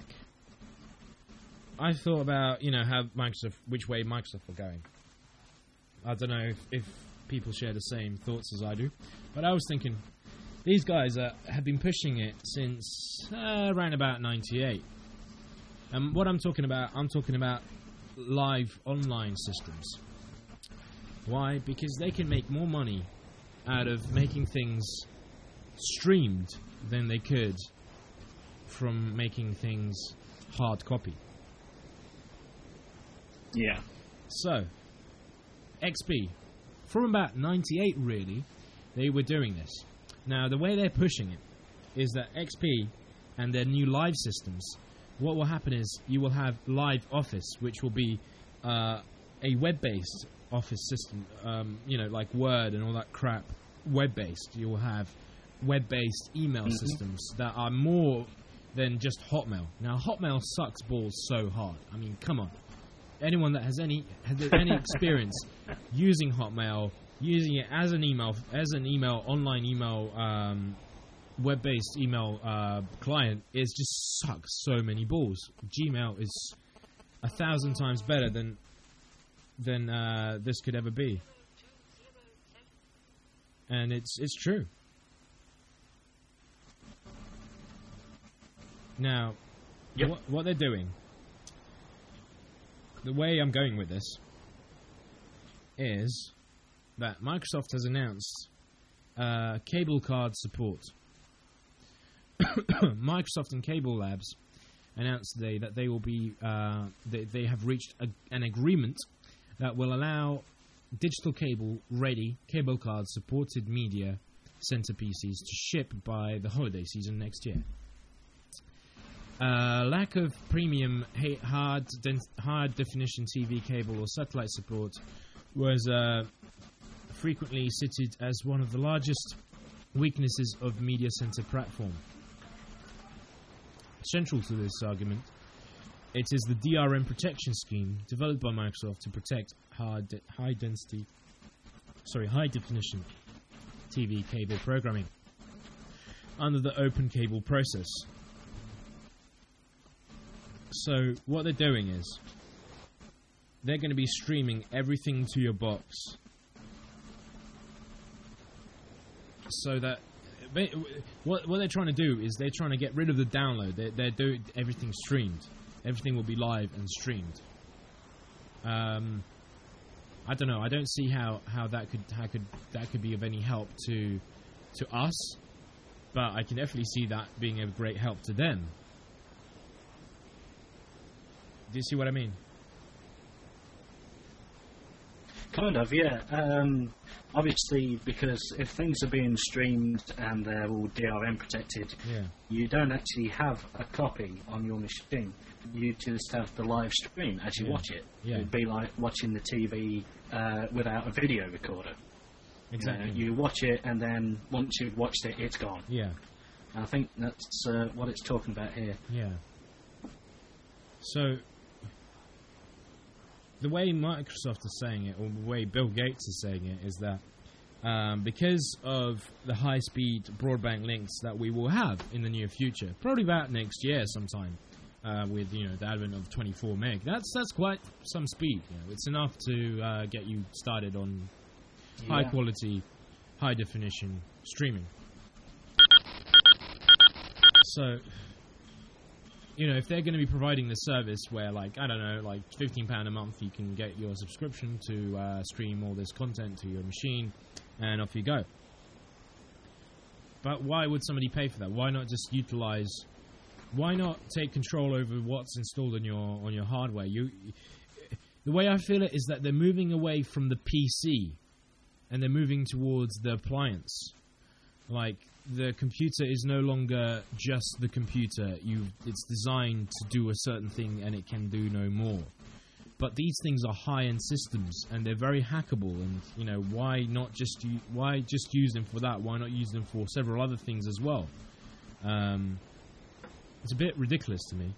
I thought about, you know, how Microsoft, which way Microsoft were going. I don't know if, if people share the same thoughts as I do, but I was thinking, these guys uh, have been pushing it since uh, around about ninety-eight. And what I'm talking about, I'm talking about live online systems. Why? Because they can make more money out of making things streamed than they could from making things hard copy. Yeah. So, X P, from about ninety-eight really, they were doing this. Now, the way they're pushing it is that X P and their new live systems, what will happen is you will have Live Office, which will be uh, a web-based office system, um, you know, like Word and all that crap, web-based. You will have web-based email Mhm. systems that are more than just Hotmail. Now, Hotmail sucks balls so hard. I mean, come on. Anyone that has any has any experience using Hotmail, using it as an email, as an email, online email, um, web-based email uh, client, is just sucks so many balls. Gmail is a thousand times better than than uh, this could ever be, and it's it's true. Now, Yep. what, what they're doing, the way I'm going with this, is that Microsoft has announced uh, cable card support. Microsoft and Cable Labs announced today that they will be uh, they, they have reached a, an agreement that will allow digital cable ready cable card supported media center P Cs to ship by the holiday season next year. Uh, lack of premium ha- hard den- hard definition T V cable or satellite support was uh, frequently cited as one of the largest weaknesses of media center platform. Central to this argument, it is the D R M protection scheme developed by Microsoft to protect hard de- high density, sorry, high definition T V cable programming under the open cable process. So what they're doing is they're going to be streaming everything to your box, so that they, what what they're trying to do is they're trying to get rid of the download. They're, they're doing everything streamed. Everything will be live and streamed. Um, I don't know. I don't see how, how that could how could that could be of any help to to us, but I can definitely see that being of great help to them. Do you see what I mean? Kind of, yeah. Um, obviously, because if things are being streamed and they're all D R M protected, Yeah. you don't actually have a copy on your machine. You just have the live stream as you Yeah. watch it. Yeah. It'd be like watching the T V uh, without a video recorder. Exactly. You know, you watch it, and then once you've watched it, it's gone. Yeah. And I think that's uh, what it's talking about here. Yeah. So, the way Microsoft is saying it, or the way Bill Gates is saying it, is that um, because of the high-speed broadband links that we will have in the near future, probably about next year sometime, uh, with you know the advent of twenty-four meg, that's that's quite some speed. You know, it's enough to uh, get you started on Yeah. high-quality, high-definition streaming. So, you know, if they're going to be providing the service where, like, I don't know, like fifteen pounds a month, you can get your subscription to uh, stream all this content to your machine, and off you go. But why would somebody pay for that? Why not just utilize? Why not take control over what's installed on your on your hardware? You, the way I feel it is that they're moving away from the P C, and they're moving towards the appliance. Like, the computer is no longer just the computer. You, it's designed to do a certain thing, and it can do no more. But these things are high-end systems, and they're very hackable. And you know, why not just u- why just use them for that? Why not use them for several other things as well? Um, it's a bit ridiculous to me.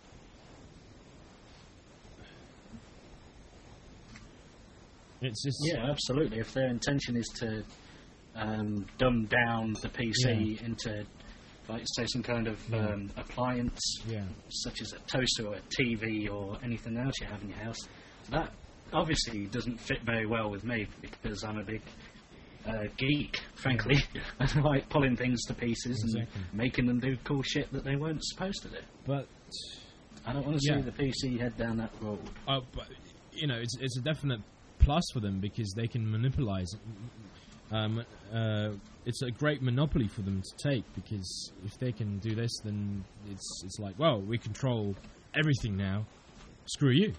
It's just Yeah, absolutely. If their intention is to um, dumb down the P C Yeah. into, like, say, some kind of Yeah. um, appliance, yeah, such as a toaster or a T V or anything else you have in your house, that obviously doesn't fit very well with me because I'm a big uh, geek, frankly. I like pulling things to pieces Exactly. and making them do cool shit that they weren't supposed to do. but I don't want to Yeah. see the P C head down that road. uh, but you know, it's it's a definite plus for them because they can monopolize. Um, uh, it's a great monopoly for them to take because if they can do this, then it's it's like, well, we control everything now. Screw you.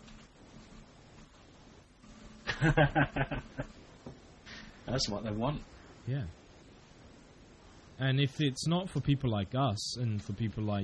That's what they want. Yeah. And if it's not for people like us and for people like...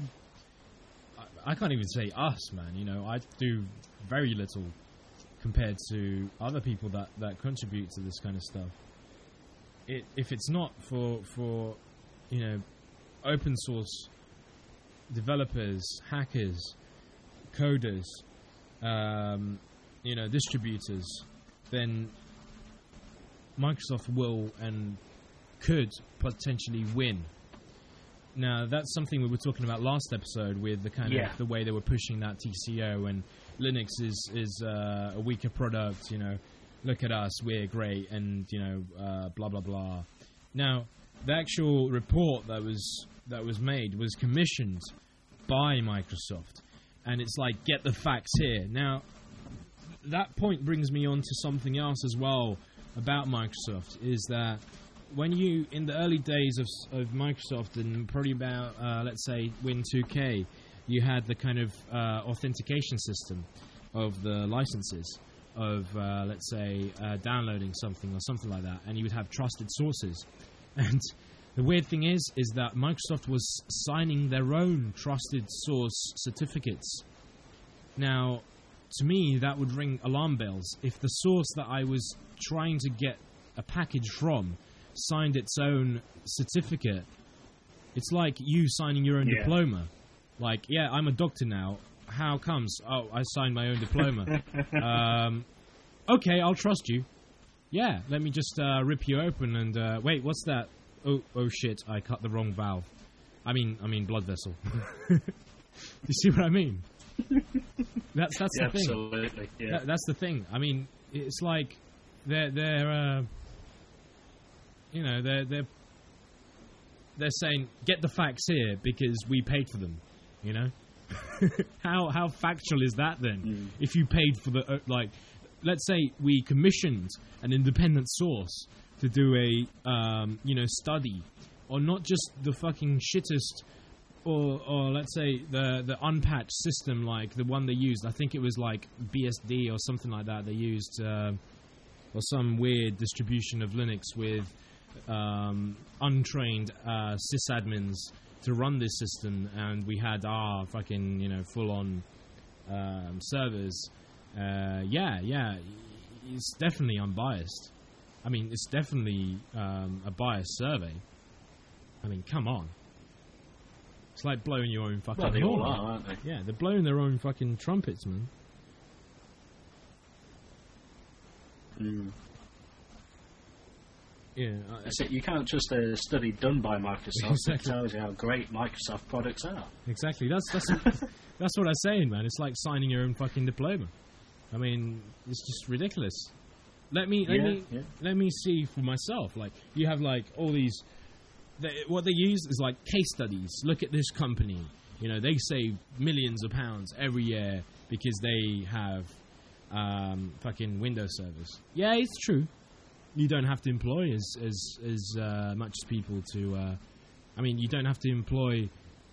I, I can't even say us, man. You know, I do very little compared to other people that, that contribute to this kind of stuff. It, if it's not for, for, you know, open source developers, hackers, coders, um, you know, distributors, then Microsoft will and could potentially win. Now, that's something we were talking about last episode with the kind Yeah. of the way they were pushing that T C O, and Linux is is uh, a weaker product. You know, look at us, we're great, and you know, uh, blah blah blah. Now, the actual report that was that was made was commissioned by Microsoft, and it's like, get the facts here. Now, that point brings me on to something else as well about Microsoft, is that when you, in the early days of, of Microsoft, and probably about, uh, let's say, Win two K, you had the kind of uh, authentication system of the licenses of, uh, let's say, uh, downloading something or something like that, and you would have trusted sources. And the weird thing is, is that Microsoft was signing their own trusted source certificates. Now, to me, that would ring alarm bells. If the source that I was trying to get a package from signed its own certificate, it's like you signing your own Yeah. diploma. Like, yeah, I'm a doctor now. How comes? Oh, I signed my own diploma. um, okay, I'll trust you. Yeah, let me just uh, rip you open and uh, wait. What's that? Oh, oh shit! I cut the wrong valve. I mean, I mean blood vessel. You see what I mean? That's that's Yeah, the thing. absolutely. Yeah. That, that's the thing. I mean, it's like they're they're uh, you know they're they're they're saying, get the facts here because we paid for them. You know, how how factual is that then? Mm. If you paid for the uh, like, let's say we commissioned an independent source to do a um, you know study on not just the fucking shittest. Or, or let's say the the unpatched system, like the one they used. I think it was like B S D or something like that. They used uh, or some weird distribution of Linux with um, untrained uh, sysadmins to run this system, and we had our fucking you know full on um, servers. Uh, yeah, yeah, it's definitely unbiased. I mean, it's definitely um, a biased survey. I mean, come on. It's like blowing your own fucking Well, they all horn. are, aren't they? Yeah, they're blowing their own fucking trumpets, man. Mm. Yeah, I, That's it. You can't trust a study done by Microsoft Exactly. that tells you how great Microsoft products are. exactly. That's that's that's what I'm saying, man. It's like signing your own fucking diploma. I mean, it's just ridiculous. Let me let Yeah, me yeah. let me see for myself. Like, you have like all these. They, what they use is like case studies. Look at this company. You know, they save millions of pounds every year because they have um, fucking Windows servers. Yeah, it's true. You don't have to employ as as as uh, much as people to. Uh, I mean, you don't have to employ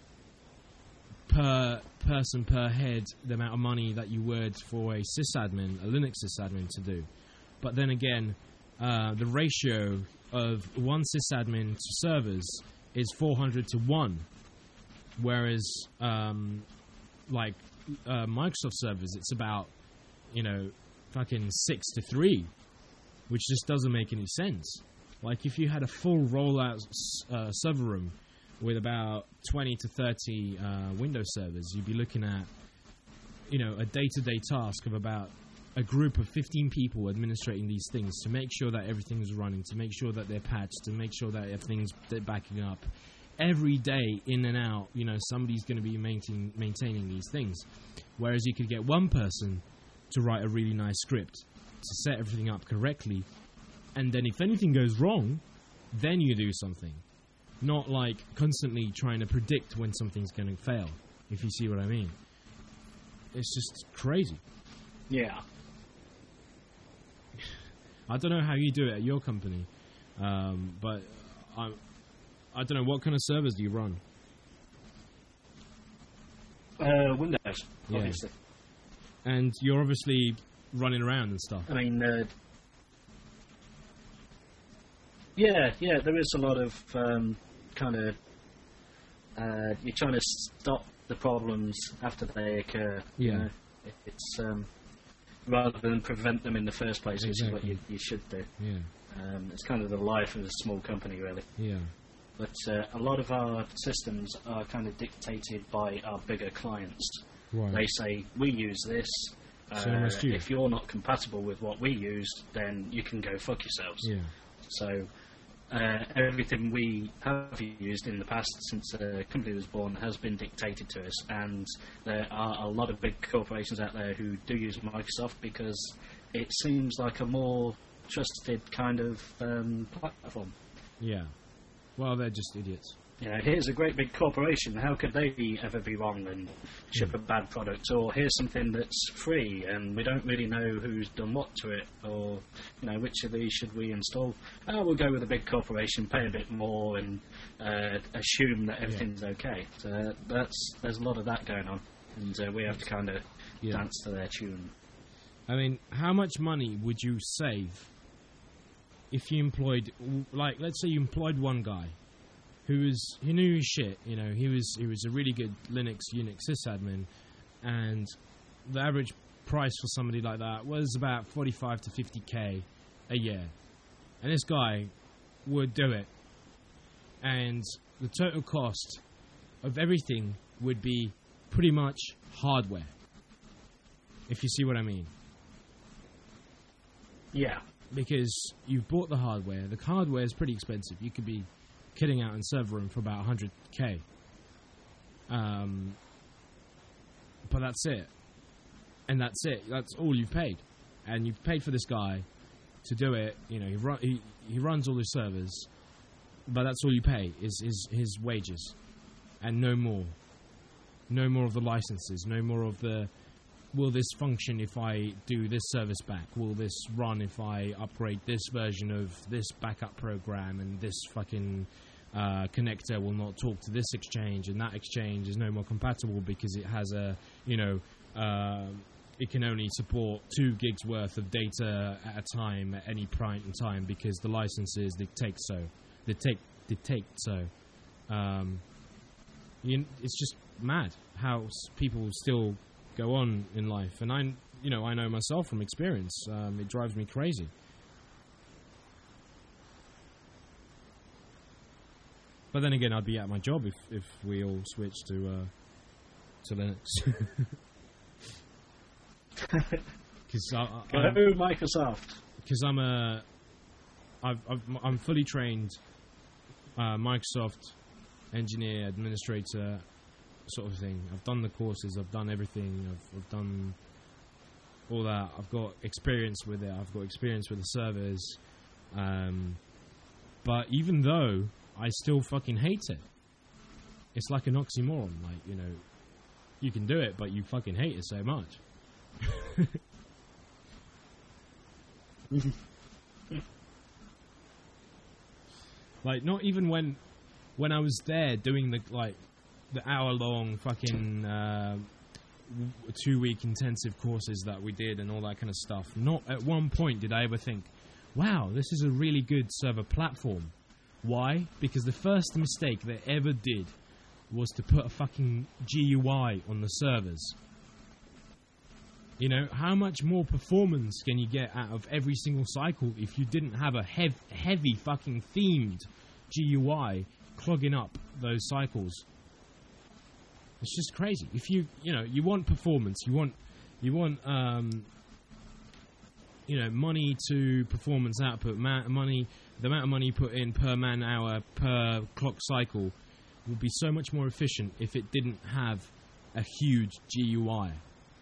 per person per head the amount of money that you would for a sysadmin, a Linux sysadmin, to do. But then again, uh, the ratio of one sysadmin to servers is four hundred to one, whereas um, like uh, Microsoft servers, it's about, you know, fucking six to three, which just doesn't make any sense. Like, if you had a full rollout uh, server room with about twenty to thirty uh, Windows servers, you'd be looking at, you know, a day-to-day task of about a group of fifteen people administrating these things to make sure that everything is running, to make sure that they're patched, to make sure that everything's backing up. Every day, in and out, you know, somebody's going to be maintain, maintaining these things. Whereas you could get one person to write a really nice script to set everything up correctly, and then if anything goes wrong, then you do something. Not like constantly trying to predict when something's going to fail, if you see what I mean. It's just crazy. Yeah. I don't know how you do it at your company, um, but I, I don't know, what kind of servers do you run? Uh, Windows, Yeah. obviously. And you're obviously running around and stuff. I mean, uh, yeah, yeah, there is a lot of um, kind of, uh, you're trying to stop the problems after they occur. Yeah. You know? It's um, rather than prevent them in the first place, which is what you, you should do. Yeah, Um, it's kind of the life of a small company, really. yeah, But uh, a lot of our systems are kind of dictated by our bigger clients. right. They say, we use this. So Uh, must you. if you're not compatible with what we used, then you can go fuck yourselves. Yeah, So uh, everything we have used in the past since the company was born has been dictated to us, and there are a lot of big corporations out there who do use Microsoft because it seems like a more trusted kind of um, platform. yeah. Well, they're just idiots. You know, here's a great big corporation, how could they be, ever be wrong and ship a bad product? Or here's something that's free and we don't really know who's done what to it, or, you know, which of these should we install? Oh, we'll go with a big corporation, pay a bit more and uh, assume that everything's okay. So that's, there's a lot of that going on, and uh, we have to kind of Yeah. dance to their tune. I mean, how much money would you save if you employed, like, let's say you employed one guy who was, he knew his shit, you know, he was he was a really good Linux, Unix sysadmin, and the average price for somebody like that was about forty-five to fifty K a year. And this guy would do it. And the total cost of everything would be pretty much hardware, if you see what I mean. Yeah. Because you've bought the hardware. The hardware is pretty expensive. You could be kitting out in server room for about one hundred K. Um, but that's it. And that's it. That's all you've paid. And you've paid for this guy to do it. You know, he, run, he, he runs all his servers. But that's all you pay is, is his wages. And no more. No more of the licenses. No more of the... Will this function if I do this service back? Will this run if I upgrade this version of this backup program, and this fucking uh, connector will not talk to this exchange, and that exchange is no more compatible because it has a, you know, uh, it can only support two gigs worth of data at a time at any point in time because the licenses dictate so. Dictate, dictate so. Um, you, it's just mad how s- people still go on in life, and I, you know, I know myself from experience. Um, it drives me crazy. But then again, I'd be at my job if, if we all switched to uh, to Linux. Because I, I, Go I'm, Microsoft. because I'm a, I've, I've, I'm fully trained uh, Microsoft engineer, administrator, sort of thing. I've done the courses, I've done everything, I've, I've done all that. I've got experience with it, I've got experience with the servers. Um, but even though I still fucking hate it, it's like an oxymoron. Like, you know, you can do it, but you fucking hate it so much. Like, not even when when I was there doing the like the hour long fucking uh, two week intensive courses that we did and all that kind of stuff. Not at one point did I ever think, wow, this is a really good server platform. Why? Because the first mistake they ever did was to put a fucking G U I on the servers. You know, how much more performance can you get out of every single cycle if you didn't have a hev- heavy fucking themed G U I clogging up those cycles? It's just crazy. If you, you know, you want performance, you want, you want, um, you know, money to performance output, ma- money, the amount of money you put in per man hour, per clock cycle would be so much more efficient if it didn't have a huge G U I.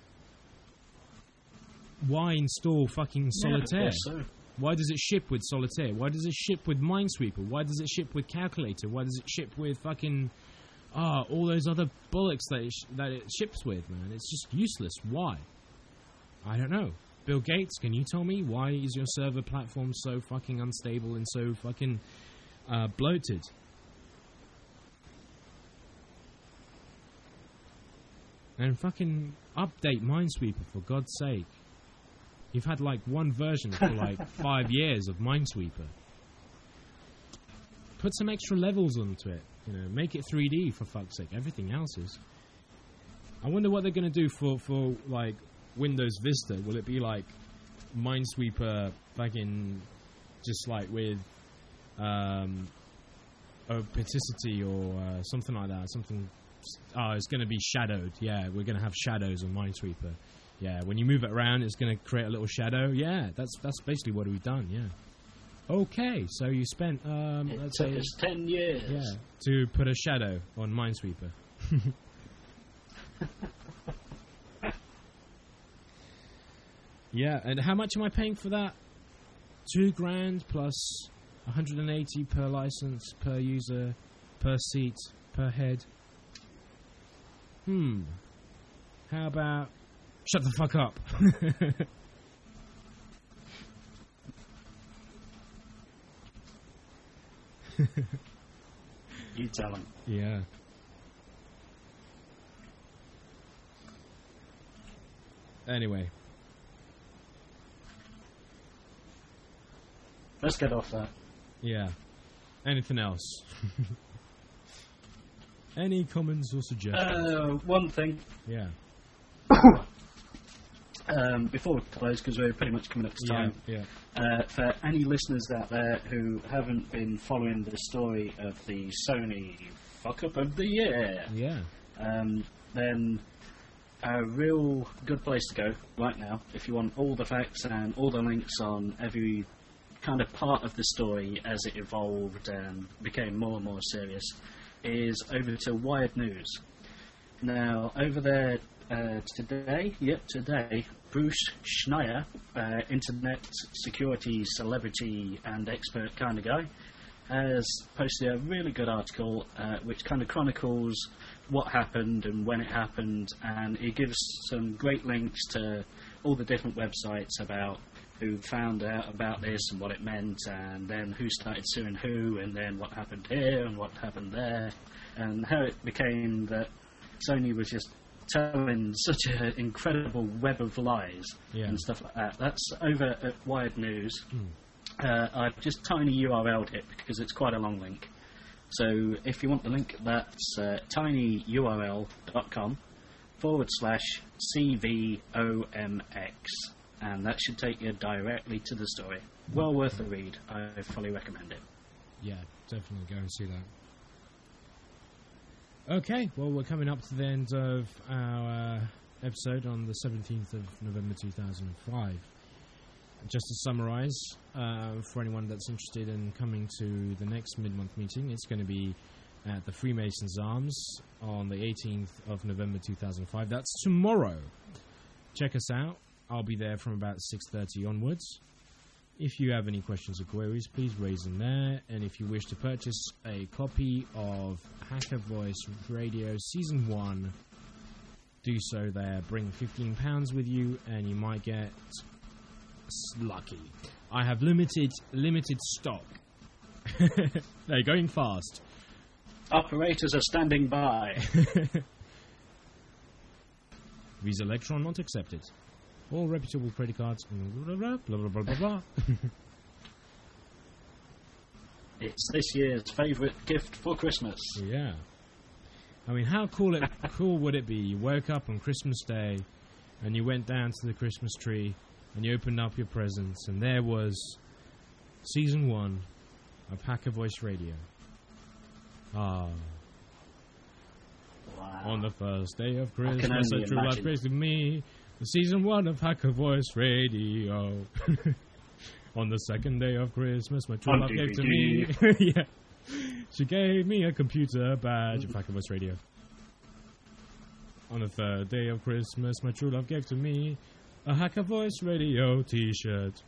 Why install fucking Solitaire? Yeah, so. Why does it ship with Solitaire? Why does it ship with Minesweeper? Why does it ship with Calculator? Why does it ship with fucking ah all those other bollocks that it, sh- that it ships with, man? It's just useless. Why? I don't know. Bill Gates, can you tell me why is your server platform so fucking unstable and so fucking uh, bloated? And fucking update Minesweeper, for God's sake. You've had like one version for like five years of Minesweeper. Put some extra levels onto it. You know, make it three D for fuck's sake. Everything else is. I wonder what they're going to do for, for like Windows Vista. Will it be like Minesweeper fucking just like with um, opacity or uh, something like that? Something. Oh, it's going to be shadowed. Yeah, we're going to have shadows on Minesweeper. Yeah, when you move it around, it's going to create a little shadow. Yeah, that's that's basically what we've done. Yeah. Okay, so you spent um, It let's took say us ten years. yeah to put a shadow on Minesweeper. Yeah, and how much am I paying for that? Two grand plus one hundred and eighty per license, per user, per seat, per head. Hmm. How about shut the fuck up? You tell him. Yeah. Anyway. Let's get off that. Yeah. Anything else? Any comments or suggestions? Uh, one thing. Yeah. Um, before we close, because we're pretty much coming up to Yeah. time. Yeah. Uh, for any listeners out there who haven't been following the story of the Sony fuck up of the year, Yeah. um, then a real good place to go right now, if you want all the facts and all the links on every kind of part of the story as it evolved and became more and more serious, is over to Wired News. Now, over there uh, today, yep, today, Bruce Schneier, uh, internet security celebrity and expert kind of guy, has posted a really good article uh, which kind of chronicles what happened and when it happened, and he gives some great links to all the different websites about who found out about this and what it meant, and then who started suing who, and then what happened here and what happened there, and how it became that Sony was just telling such an incredible web of lies Yeah. and stuff like that. That's over at Wired News. Mm. Uh, I've just tiny U R L'd it because it's quite a long link. So if you want the link, that's uh, tinyurl.com forward slash C V O M X. And that should take you directly to the story. Well worth a read. I fully recommend it. Yeah, definitely go and see that. Okay, well, we're coming up to the end of our uh, episode on the seventeenth of November two thousand five. Just to summarise, uh, for anyone that's interested in coming to the next mid-month meeting, it's going to be at the Freemasons Arms on the eighteenth of November two thousand five. That's tomorrow. Check us out. I'll be there from about six thirty onwards. If you have any questions or queries, please raise them there. And if you wish to purchase a copy of Hacker Voice Radio Season one, do so there. Bring fifteen pounds with you, and you might get lucky. I have limited limited stock. They're going fast. Operators are standing by. Visa Electron not accepted. All reputable credit cards. Blah blah blah blah blah blah. blah. It's this year's favourite gift for Christmas. Yeah. I mean, how cool it cool would it be? You woke up on Christmas Day, and you went down to the Christmas tree, and you opened up your presents, and there was season one of Hacker Voice Radio. Ah. Wow. On the first day of Christmas, only a true love imagine. grace to me. The season one of Hacker Voice Radio. On the second day of Christmas, my true On love gave to D me. V D. Yeah. She gave me a computer badge of Hacker Voice Radio. On the third day of Christmas, my true love gave to me a Hacker Voice Radio t-shirt.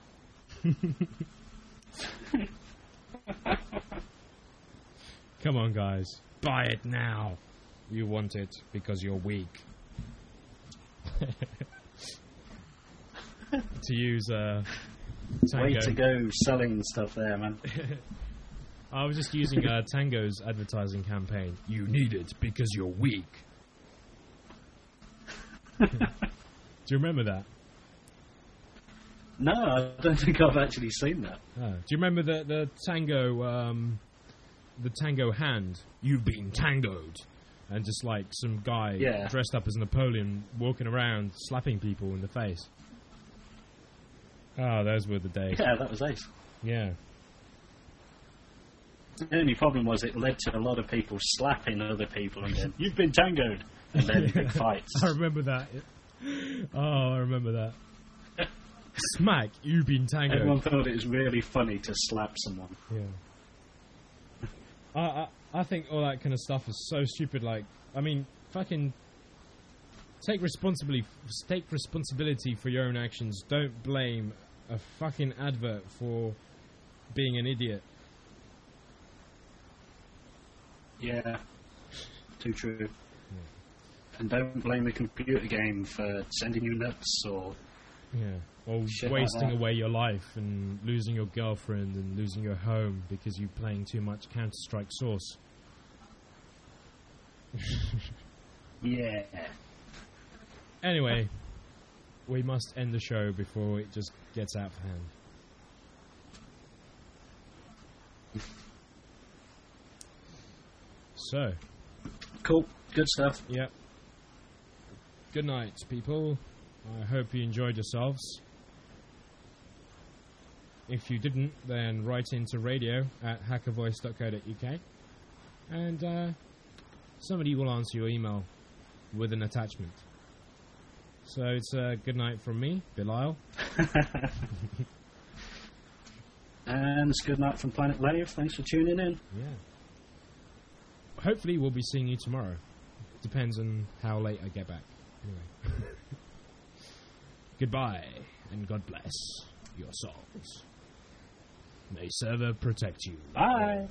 Come on, guys. Buy it now. You want it because you're weak. To use uh, Way Tango. to go selling stuff there, man. I was just using uh, Tango's advertising campaign. You need it because you're weak. Do you remember that? No, I don't think I've actually seen that. Oh. Do you remember the the Tango um, the Tango hand? You've been tangoed, and just like some guy Yeah. dressed up as Napoleon walking around slapping people in the face. Oh, those were the days. Yeah, that was ace. Yeah. The only problem was it led to a lot of people slapping other people and then, you've been tangoed, and then big fights. I remember that. Oh, I remember that. Smack, you've been tangoed. Everyone thought it was really funny to slap someone. Yeah. I, I I think all that kind of stuff is so stupid. Like, I mean, fucking take responsibility. Take responsibility for your own actions. Don't blame a fucking advert for being an idiot. Yeah, too true. And don't blame the computer game for sending you nuts or... Yeah. Or Shit like wasting that. away your life and losing your girlfriend and losing your home because you're playing too much Counter-Strike Source. Yeah. Anyway, we must end the show before it just gets out of hand. So, Cool, good stuff. yeah. Good night, people. I hope you enjoyed yourselves. If you didn't, then write into radio at hacker voice dot co dot uk and uh, somebody will answer your email with an attachment. So it's a good night from me, Belial. And it's good night from Planet Lave. Thanks for tuning in. Yeah. Hopefully we'll be seeing you tomorrow. Depends on how late I get back. Anyway. Goodbye, and God bless your souls. May server protect you. Bye.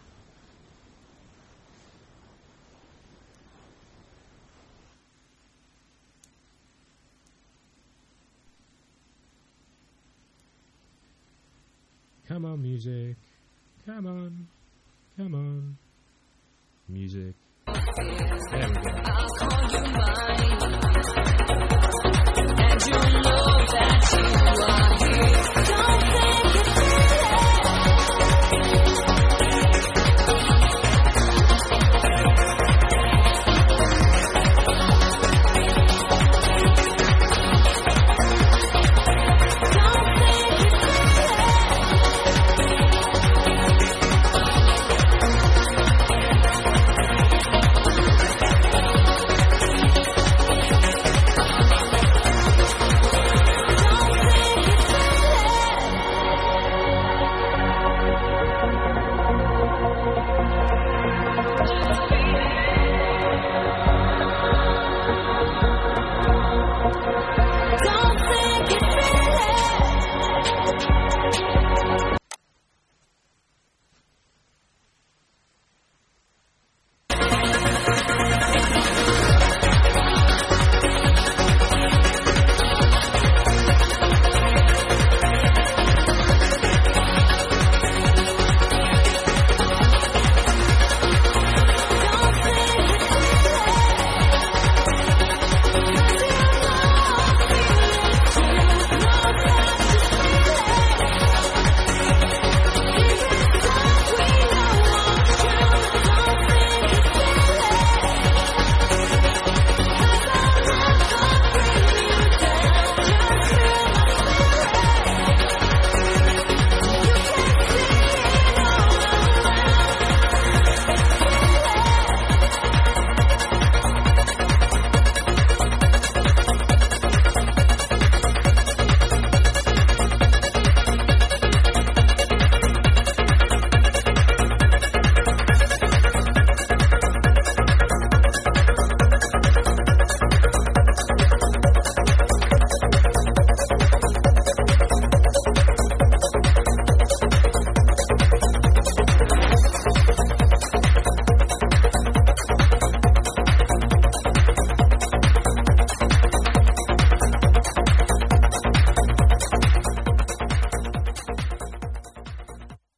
Come on, music. Come on. Come on. Music. There we go. I'll call you mine, and you know that you are.